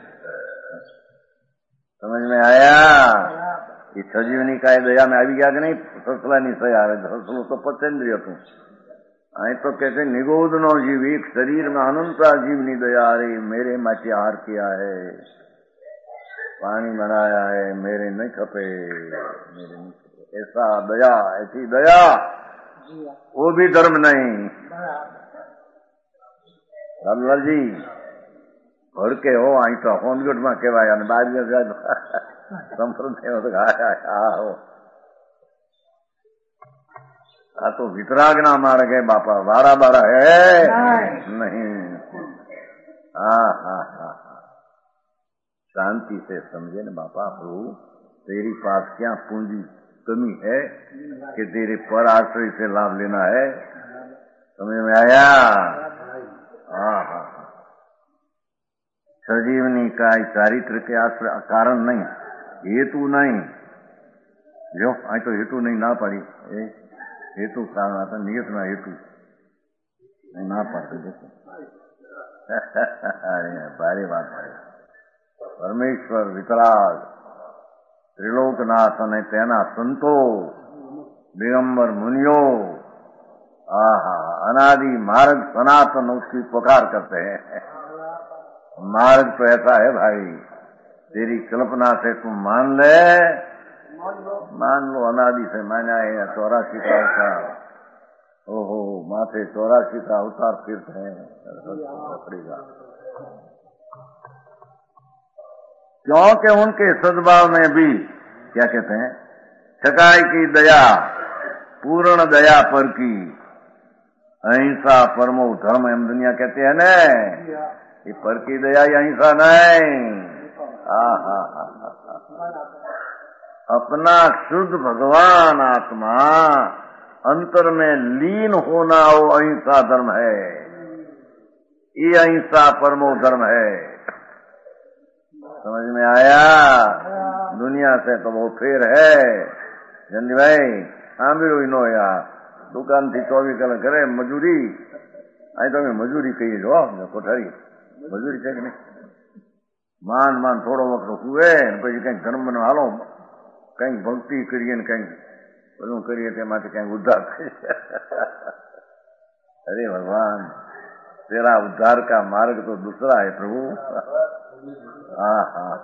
समझ में आया। ये सजीवनी का दया में આવી ગયા કે નહીં, સસલા ની સહી આવે, સસલું તો પચેન્દ્રિય હતું। અહીં તો कहते निगोद नो जीव, एक शरीर में अनंता जीवनी दया रे, मेरे माटे आहार किया है, पानी बनाया है, मेरे नहीं खपे, मेरे नहीं खपे, ऐसा दया, ऐसी दया, वो भी धर्म नहीं। रामलाल जी भड़के हो आई तो होनगढ़ में कहवाय, અને બાર संप्रदाय हो आ तो वितराग ना मार गए बापा, बारा बारा है नहीं। हाँ, शांति से समझे न बापा, प्रभु तेरी पास क्या पूंजी कमी है कि तेरे पर आश्रय से लाभ लेना है। समझ में आया। हाँ, सजीवनी का चारित्र के आश्रय कारण नहीं, हेतु नहीं। जो आ तो हेतु नहीं ना पड़ी, हेतु कारण आता नियत ना हेतु नहीं ना पड़ते। देखो भारी बात है। परमेश्वर वितराग त्रिलोकनाथ ने तेना संतो दिगंबर मुनियो आहा अनादि मार्ग सनातन उसकी पुकार करते हैं। मार्ग तो ऐसा है भाई, तेरी कल्पना से तुम मान लो अनादि से माना है 84 का अवतार। ओहो माथे 84 का अवतार फिरते हैं पकड़ेगा। क्योंकि उनके सद्भाव में भी क्या कहते हैं, छकाई की दया, पूर्ण दया पर की, अहिंसा परमो धर्म हम दुनिया कहते हैं न, ये पर की दया या अहिंसा नहीं। अपना शुद्ध भगवान आत्मा अंतर में लीन होना वो अहिंसा धर्म है। ये अहिंसा परमो धर्म है। समझ में आया? दुनिया से तो वो फेर है जल्दी भाई। हाँ भी रोई नो यार, दुकान थी 24 कलाक करे मजूरी, आई तो मैं मजूरी कही जो कोठारी मजूरी છે કે નહીં, मान થોડો વખત હુએ પછી કઈક ધર્મ બનાવો, કઈક ભક્તિ કરીએ ને કઈક બધું કરીએ તેમાંથી કઈક ઉદ્ધાર કરીએ। अरे भगवान तेरा उद्धार का मार्ग तो दूसरा है प्रभु। हाँ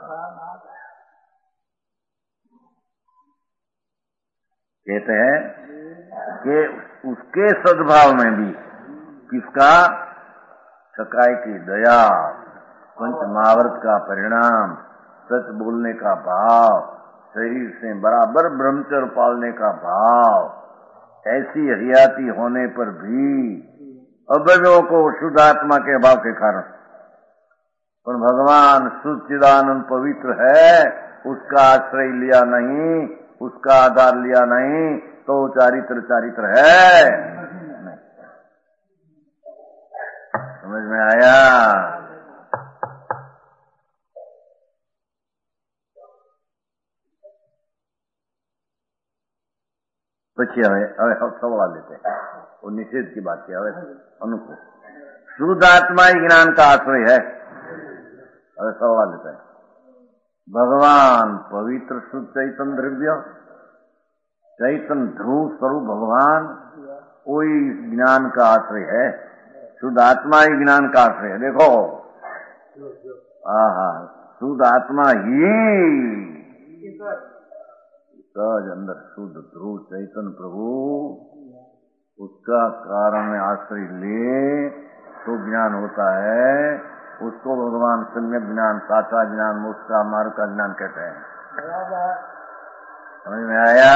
कहते हैं कि उसके सद्भाव में भी किसका, छकाई की दया, पंच महाव्रत का परिणाम, सच बोलने का भाव, शरीर से बराबर ब्रह्मचर्य पालने का भाव, ऐसी हरियाती होने पर भी अवयवों को शुद्ध आत्मा के भाव के कारण, पर भगवान शुद्ध चिदानंद पवित्र है, उसका आश्रय लिया नहीं, उसका आधार लिया नहीं, तो चारित्र है। समझ में आया? પછી હવે સવાલ लेते हैं, वो निषेध की बात किया। अनुकूल शुद्ध आत्मा ही ज्ञान का आश्रय है। હવે सवाल लेते हैं, भगवान पवित्र शुद्ध चैतन्य द्रव्य, चैतन्य ध्रुव स्वरूप भगवान कोई ज्ञान का आश्रय है। शुद्ध आत्मा ही ज्ञान का आश्रय है। देखो शुद्ध आत्मा ही सहज अंदर शुद्ध ध्रुव चैतन्य प्रभु, उसका कारण में आश्रय ले तो ज्ञान होता है। उसको भगवान सम्यक ज्ञान, साचा ज्ञान, मोक्ष का मार्ग का ज्ञान कहते हैं। समझ में आया?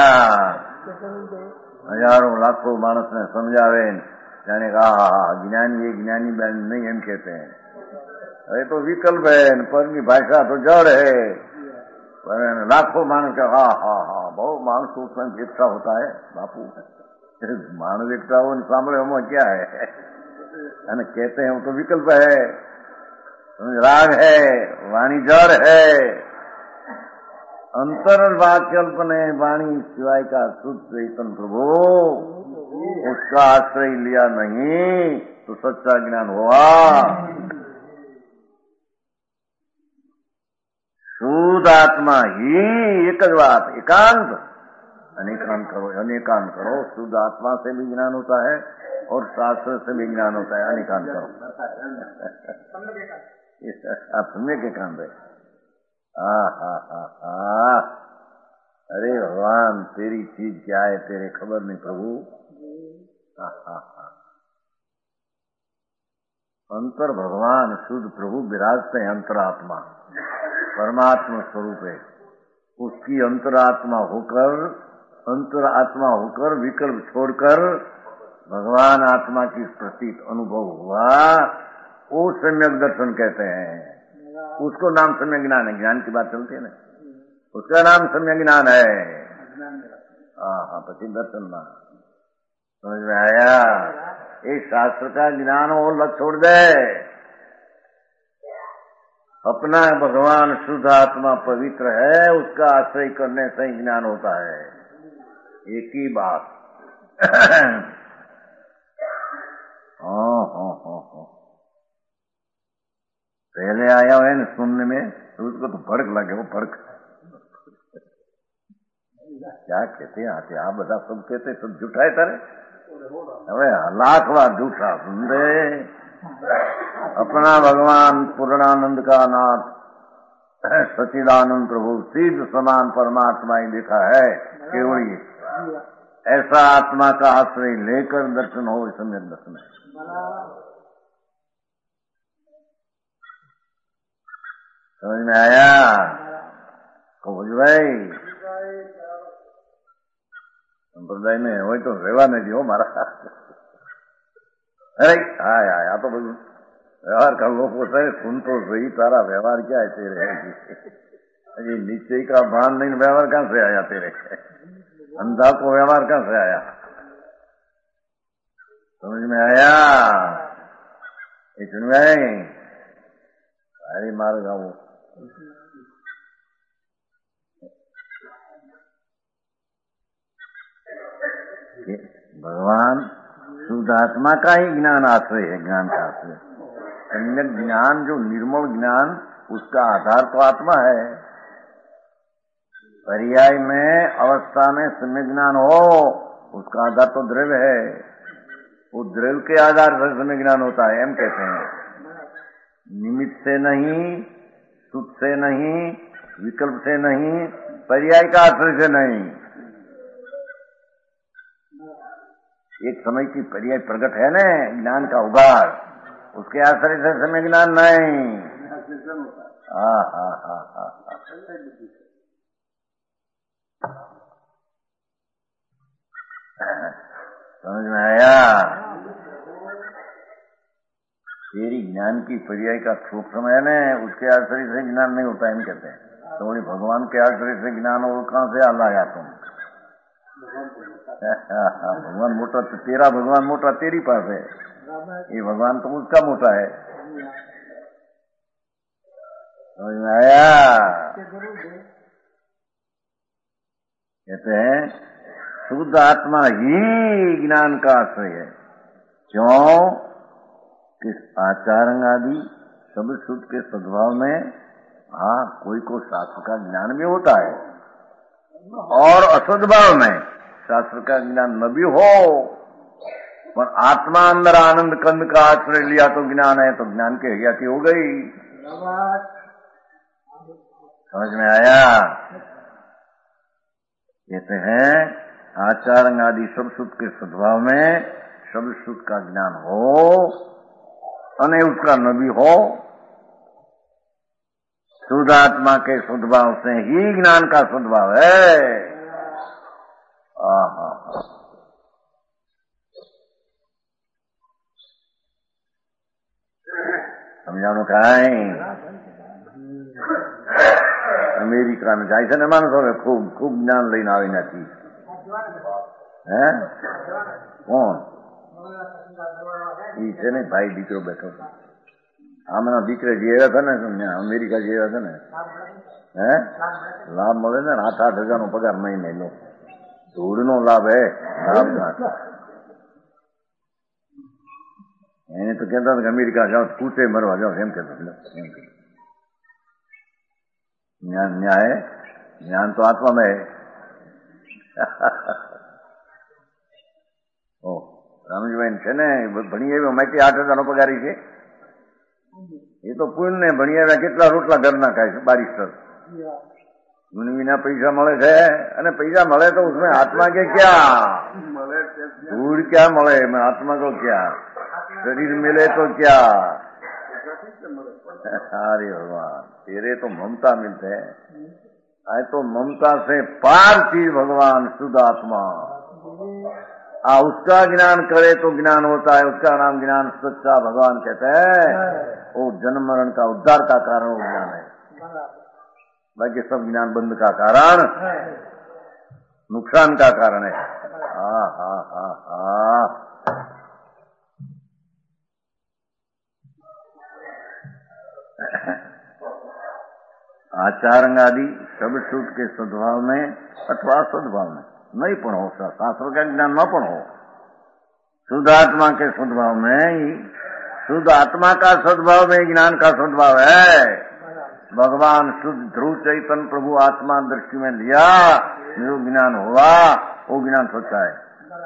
हजारों लाखों मानस ने समझावे जाने कहा ज्ञानी ये ज्ञानी बहन नहीं हम कहते हैं। अरे तो विकल्प है, पर की भाषा तो जड़ है। पर लाखों मानस का बहुत मानस उसमें एकता होता है बापू, मानस एकता हो सामने हम क्या है कहते हैं, वो तो विकल्प है, राग है, वाणी जड़ है। अंतर वाक्यल्पने वाणी सिवाय का शुद्ध चैतन्य प्रभु, उसका आश्रय लिया नहीं तो सच्चा ज्ञान हुआ। शुद्ध आत्मा ही एक बात, एकांत अनेकांत करो, अनेकांत करो। शुद्ध आत्मा से भी ज्ञान होता है और शास्त्र से भी ज्ञान होता है। अनेकांत करो, सम्यक एकांत है। अरे भगवान तेरी चीज क्या है तेरे खबर नहीं प्रभु। अंतर भगवान शुद्ध प्रभु विराजते हैं। अंतरात्मा परमात्मा स्वरूप है। उसकी अंतरात्मा होकर विकल्प छोड़कर भगवान आत्मा की प्रतीत अनुभव हुआ, वो सम्यक दर्शन कहते हैं। उसको नाम सम्यक ज्ञान है। ज्ञान की बात चलती है ना, उसका नाम सम्यक ज्ञान है। पति दर्शन ना। समझ में आया? एक शास्त्र का ज्ञान वो लग छोड़ दे, अपना भगवान शुद्ध आत्मा पवित्र है, उसका आश्रय करने से ही ज्ञान होता है। एक ही बात। पहले आया है न सुनने में तो उसको तो फर्क लगे, वो फर्क क्या कहते हैं आते आप बता, सब कहते सब झूठा है तारे। अरे लाख बार झूठा सुन रहे। अपना भगवान पूर्णानंद का नाथ सच्चिदानंद प्रभु सिद्ध समान परमात्मा ही देखा है केवल ये। ऐसा आत्मा का आश्रय लेकर दर्शन हो, इसमें दर्शन है। समझ में आया कबूज भाई? संप्रदाय में वही तो रेवा नहीं दियो मारा। अरे आया तो बोल व्यवहार कर लो, सुन तो सही, तारा व्यवहार क्या है तेरे? अरे नीचे का भान नहीं, व्यवहार कहां से आया तेरे? अंधा को व्यवहार कहां से आया? समझ में आया? सुन गए? अरे मार गाँव भगवान शुद्ध आत्मा का ही ज्ञान आश्रय है, ज्ञान का आश्रय। सम्यक ज्ञान जो निर्मल ज्ञान, उसका आधार तो आत्मा है। पर्याय में अवस्था में सम्यक ज्ञान हो, उसका आधार तो द्रव्य है। वो द्रव्य के आधार पर सम्यक ज्ञान होता है, हम कहते हैं। निमित्त से नहीं, सुख से नहीं, विकल्प से नहीं, पर्याय का आश्रय से नहीं। एक समय की पर्याय प्रकट है न ज्ञान का उगार, उसके आश्रय से समय ज्ञान नहीं। समझ में आया? तेरी ज्ञान की पर्याय का खूब समय है न, उसके आश्रय से ज्ञान नहीं होता, हम कहते हैं। तो भगवान के आश्रय से ज्ञान हो, कहां से आ लाया तुम? भगवान मोटा तो तेरा भगवान मोटा तेरी पास है, ये भगवान तो उसका मोटा है। समझ में आया? कहते हैं शुद्ध आत्मा ही ज्ञान का आश्रय है। क्यों? कि आचारण आदि सब शुद्ध के सद्भाव में, हाँ कोई को शास्त्र का ज्ञान भी होता है, और असद्भाव में शास्त्र का ज्ञान न भी हो, पर आत्मा अंदर आनंद कंद का आश्रय लिया तो ज्ञान है, तो ज्ञान की हयाती हो गई। समझ में आया? कहते हैं आचारण आदि सब सुख के सद्भाव में सब सुख का ज्ञान हो, अने उसका न भी हो, शुद्ध आत्मा के सद्भाव से ही ज्ञान का सद्भाव है। समझाणु काई? अमेरिका में જાય છે ને માણસો ખૂબ ખૂબ જ્ઞાન લઈને આવી નથી, હે કોણ? ઈ છે ને ભાઈ દીકરો બેઠો છે, આમના દીકરા જે આવ્યા હતા ને અમેરિકા જે આવ્યા હતા ને, હે લાભ મળે ને 8,000 નો પગાર મહિને લો, ધૂળનો લાભ હે, લાભ ના। એને તો કહેતા હતા કે અમેરિકા જાઓ કૂટે મરવા જાઓ, એમ કહેતા હતા। ज्ञान न्याय, ज्ञान तो आत्मा में है। ओ रामजीबेन છે ને ભણી આવ્યો માહિતી 8,000 પગારી છે, એ તો પુણ્ય ને ભણી આવ્યા કેટલા રોટલા ઘરના ખાય છે બારિસ્ટર। ગુણવીના પૈસા મળે છે, અને પૈસા મળે તો उसमें आत्मा के क्या धूल क्या મળે, आत्मा को क्या शरीर मिले तो क्या। अरे भगवान तेरे तो ममता मिलते हैं, आए तो ममता से पार थी भगवान शुद्ध आत्मा। उसका ज्ञान करे तो ज्ञान होता है, उसका नाम ज्ञान सच्चा भगवान कहते हैं। वो जन्म मरण का उद्धार का कारण वो ज्ञान है, बाकी सब ज्ञान बंद का कारण, नुकसान का कारण है। आचारंग आदि सब शुद्ध के सद्भाव में अथवा सद्भाव में नहीं पण हो, शास्त्र का ज्ञान न पण हो, शुद्ध आत्मा के सद्भाव में ही, शुद्ध आत्मा का सद्भाव में ज्ञान का सद्भाव है। भगवान शुद्ध ध्रुव चैतन्य प्रभु आत्मा दृष्टि में लिया, जो ज्ञान हुआ वो ज्ञान सच्चा है।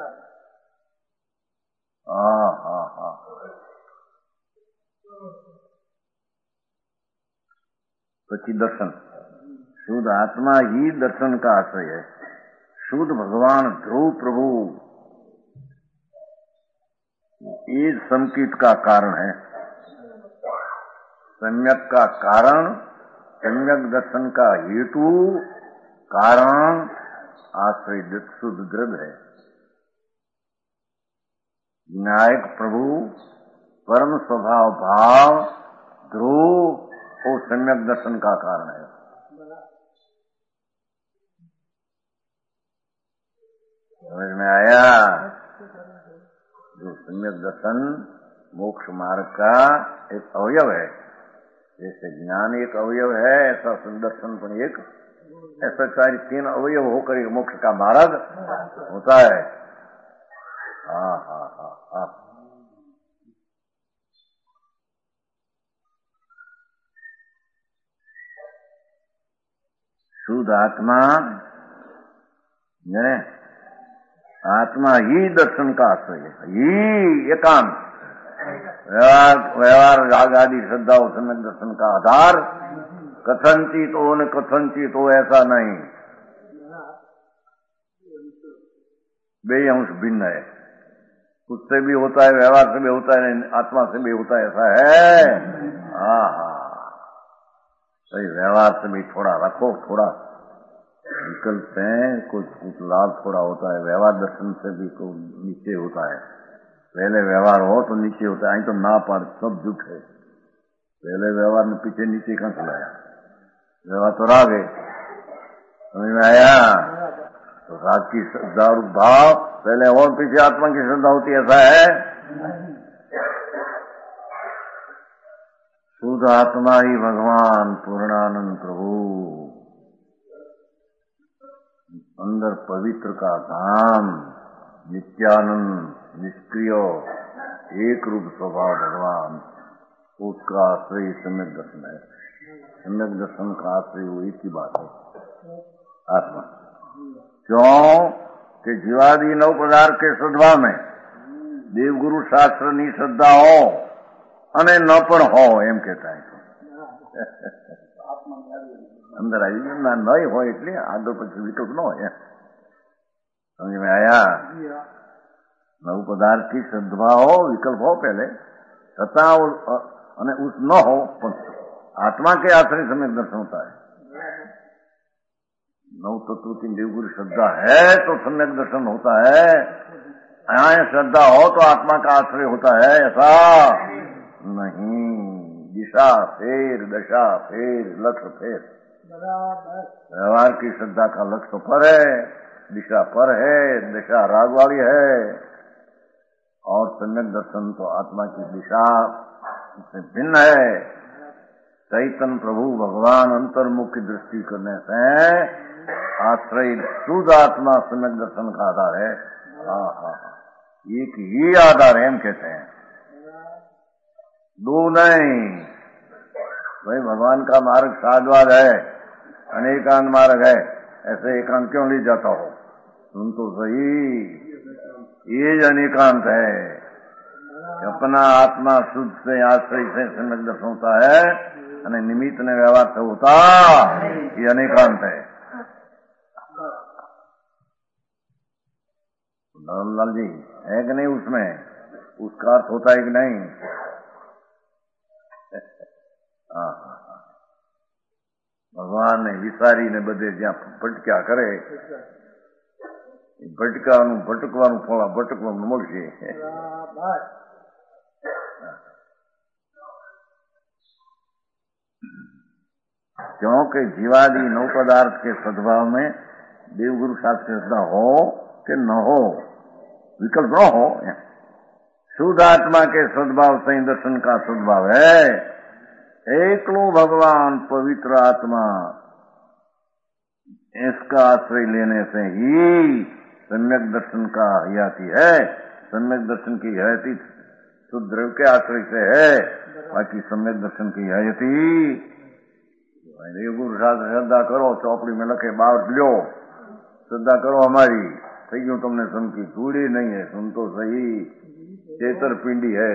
पची दर्शन, शुद्ध आत्मा ही दर्शन का आश्रय है। शुद्ध भगवान ध्रुव प्रभु ये संकित का कारण है। सम्यक का कारण, सम्यक दर्शन का हेतु कारण आश्रय शुद्ध द्रव्य है। विनायक प्रभु परम स्वभाव भाव ध्रुव वो सम्यक दर्शन का कारण है। समझ में आया? जो सम्यक दर्शन मोक्ष मार्ग का एक अवयव है, जैसे ज्ञान एक अवयव है ऐसा दर्शन पण एक, ऐसा सारी तीन अवयव होकर एक मोक्ष का मार्ग होता है। हाँ हाँ हाँ हाँ। शुद्ध आत्मा ने आत्मा ही दर्शन का आश्रय है, ही एकांत। व्यवहार राग आदि श्रद्धा और सम्यक दर्शन का आधार कथनचित हो न कथनचित हो ऐसा नहीं, बेअंश भिन्न है। उससे भी होता है, व्यवहार से भी होता है, आत्मा से भी होता है, ऐसा है। हाँ हाँ, सही। व्यवहार से भी थोड़ा रखो, थोड़ा विकल्प है, कुछ लाभ थोड़ा होता है। व्यवहार दर्शन से भी कुछ नीचे होता है। पहले व्यवहार हो तो नीचे होता है, तो ना पाड़ सब झूठ है। पहले व्यवहार में पीछे नीचे कहां चलाया? व्यवहार तो राग है, समझ में आया? तो राग की श्रद्धा और भाव पहले और पीछे आत्मा की श्रद्धा होती, ऐसा है। शुद्ध आत्मा ही भगवान पूर्णानंद प्रभु, अंदर पवित्र का धाम, नित्यानंद, निष्क्रिय एक रूप स्वभाव भगवान, उसका आश्रय सम्यक दर्शन है। सम्यक दर्शन का आश्रय वो एक ही बात है, आत्मा। क्यों कि जीवादि नव पदार्थ के सद्भाव में देवगुरु शास्त्र नी श्रद्धा हो अने न पण हो एम कहता है। अंदर आई नहीं हो એટલે આગળ પછી વિકલ્પ ન હોય। समझ में आया? नव पदार्थ की श्रद्धा हो, विकल्प हो पहले, सत्ता और उस न हो, आत्मा के आश्रय सम्यक दर्शन होता है। नव तत्व की देवगुरु श्रद्धा है तो सम्यक दर्शन होता है। यहाँ श्रद्धा हो तो आत्मा का आश्रय होता है, ऐसा नहीं। दिशा फेर, दशा फेर, लक्ष्य फेर। व्यवहार की श्रद्धा का लक्ष्य पर है, दिशा पर है, दिशा राग वाली है, और सम्यक दर्शन तो आत्मा की दिशा से भिन्न है। चैतन्य प्रभु भगवान अंतर्मुख की दृष्टि करने से आश्रय शुद्ध आत्मा सम्यक दर्शन का आधार है। हाँ हाँ, एक ही आधार है, हम कहते हैं, दो नहीं। भाई भगवान का मार्ग साधवाद है, अनेकांत मार्ग है, ऐसे एकांत क्यों ले जाता हो? सुन तो सही, ये अनेकांत है। अपना आत्मा शुद्ध से आश्रय से सम्यक दर्शन होता है, અને निमित्त ने व्यवहार से होता, ये अनेकांत है। नंदलाल जी है कि नहीं? उसमें उसका अर्थ होता है कि नहीं? हाँ, भगवान ने विसारी ने બધે જ્યાં ભટક્યા કરે, ભટકાવાનું ભટકવાનું ફળ ભટકવાનું મળશે। क्योंकि जीवादि नौ पदार्थ के सद्भाव में देवगुरु शास्त्र श्रद्धा हो कि न हो, विकल्प न हो। शुद्ध आत्मा के सद्भाव से दर्शन का सद्भाव है। एकलो भगवान पवित्र आत्मा, इसका आश्रय लेने से ही सम्यक दर्शन का हयाती है। सम्यक दर्शन की हयाती शुद्ध द्रव्य के आश्रय से है, बाकी सम्यक दर्शन की हयाती गुरु शास्त्र श्रद्धा करो, चौपड़ी में लखे बात लो, श्रद्धा करो हमारी, सही हूं तुमने सुन की चूड़ी नहीं है, सुन तो सही, चेतर पिंडी है।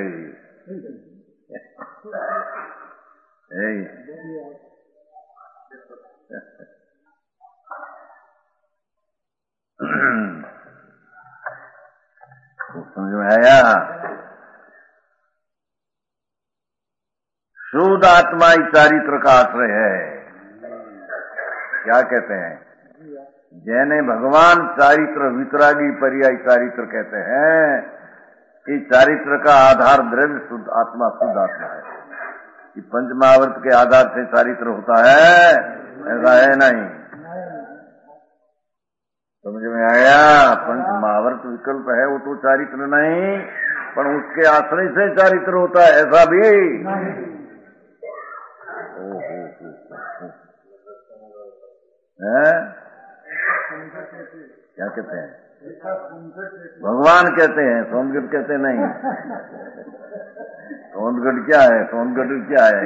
समझ में आया? शुद्ध आत्मा ही चारित्र का आश्रय है। क्या कहते हैं? जैने भगवान चारित्र वितरागी पर्याय चारित्र कहते हैं। इस चारित्र का आधार द्रव्य शुद्ध आत्मा है। कि पंच महावर्त के आधार से चारित्र होता है, ऐसा है नहीं। समझ में आया? पंच महावर्त विकल्प है, वो तो चारित्र नहीं, पर उसके आश्रय से चारित्र होता है, ऐसा भी है। क्या कहते हैं? भगवान कहते हैं, सोनगढ़ कहते नहीं। सोनगढ़ क्या है? सोनगढ़ क्या है?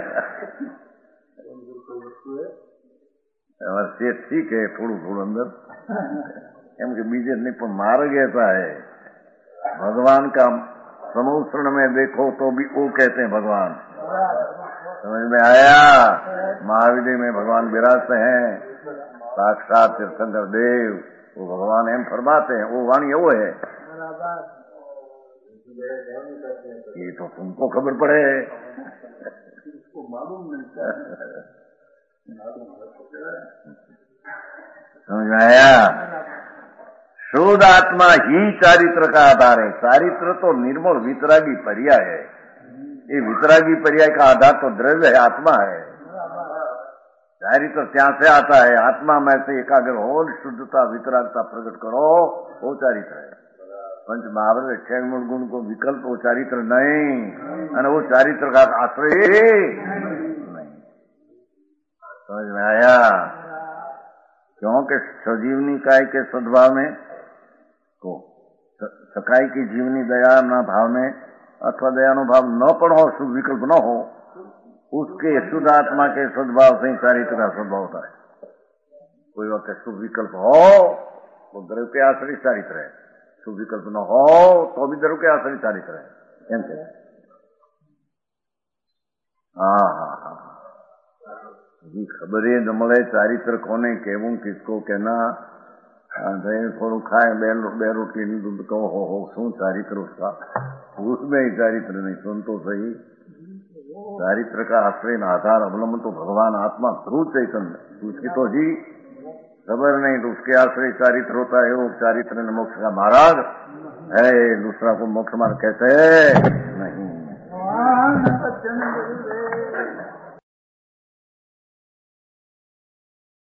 से ठीक है, थोड़ू अंदर एम के बीजे नहीं, पर मार्ग ऐसा है। भगवान का समुद्र में देखो तो भी वो कहते हैं भगवान। समझ में आया? महाविद्य में भगवान विराजते हैं, साक्षात तीर्थंकर देव, वो भगवान एम फरमाते हैं, वो वाणी वो है। ये तो तुमको खबर पड़े, समझ में आया? शुद्ध आत्मा ही चारित्र का आधार है। चारित्र तो निर्मल वितरागी पर्याय है। ये वितरागी पर्याय का आधार तो द्रव्य है, आत्मा है। चारित्र ત્યાં से आता है, आत्मा में से एकाग्र हो, शुद्धता वितरागता प्रकट करो, वो चारित्र है। पंच महावर्त 6 गुण को विकल्प वो चारित्र नहीं, और वो चारित्र का आश्रय नहीं। समझ में आया? क्योंकि सजीवनी काय के सद्भाव में को सकाई की जीवनी दया न भाव में अथवा दयानुभाव न पढ़ो, शुभ विकल्प न हो, उसके शुद्ध आत्मा के सद्भाव से ही चारित्र का सद्भाव होता है। कोई वक्त शुभ विकल्प हो वो द्रव्य के आश्रय चारित्र है, शुभ विकल्प न हो तो भी द्रव्य के आश्रय चारित्र है। एम कहते हाँ जी, खबर न મળે ચારિત્ર કોને કહેવું, કિસકો कहना, થોડું ખાए બે रोटी दूध कहो हो શું चारित्र उसका? उसमें ही चारित्र नहीं, सुन तो सही। चारित्र का आश्रय आधार अवलंबन तो भगवान आत्मा ध्रुव चैतन्य, उसकी तो जी खबर नहीं, तो उसके आश्रय चारित्र होता है। वो चारित्र मोक्ष का मार्ग है, दूसरा को मोक्ष मार्ग कहते नहीं।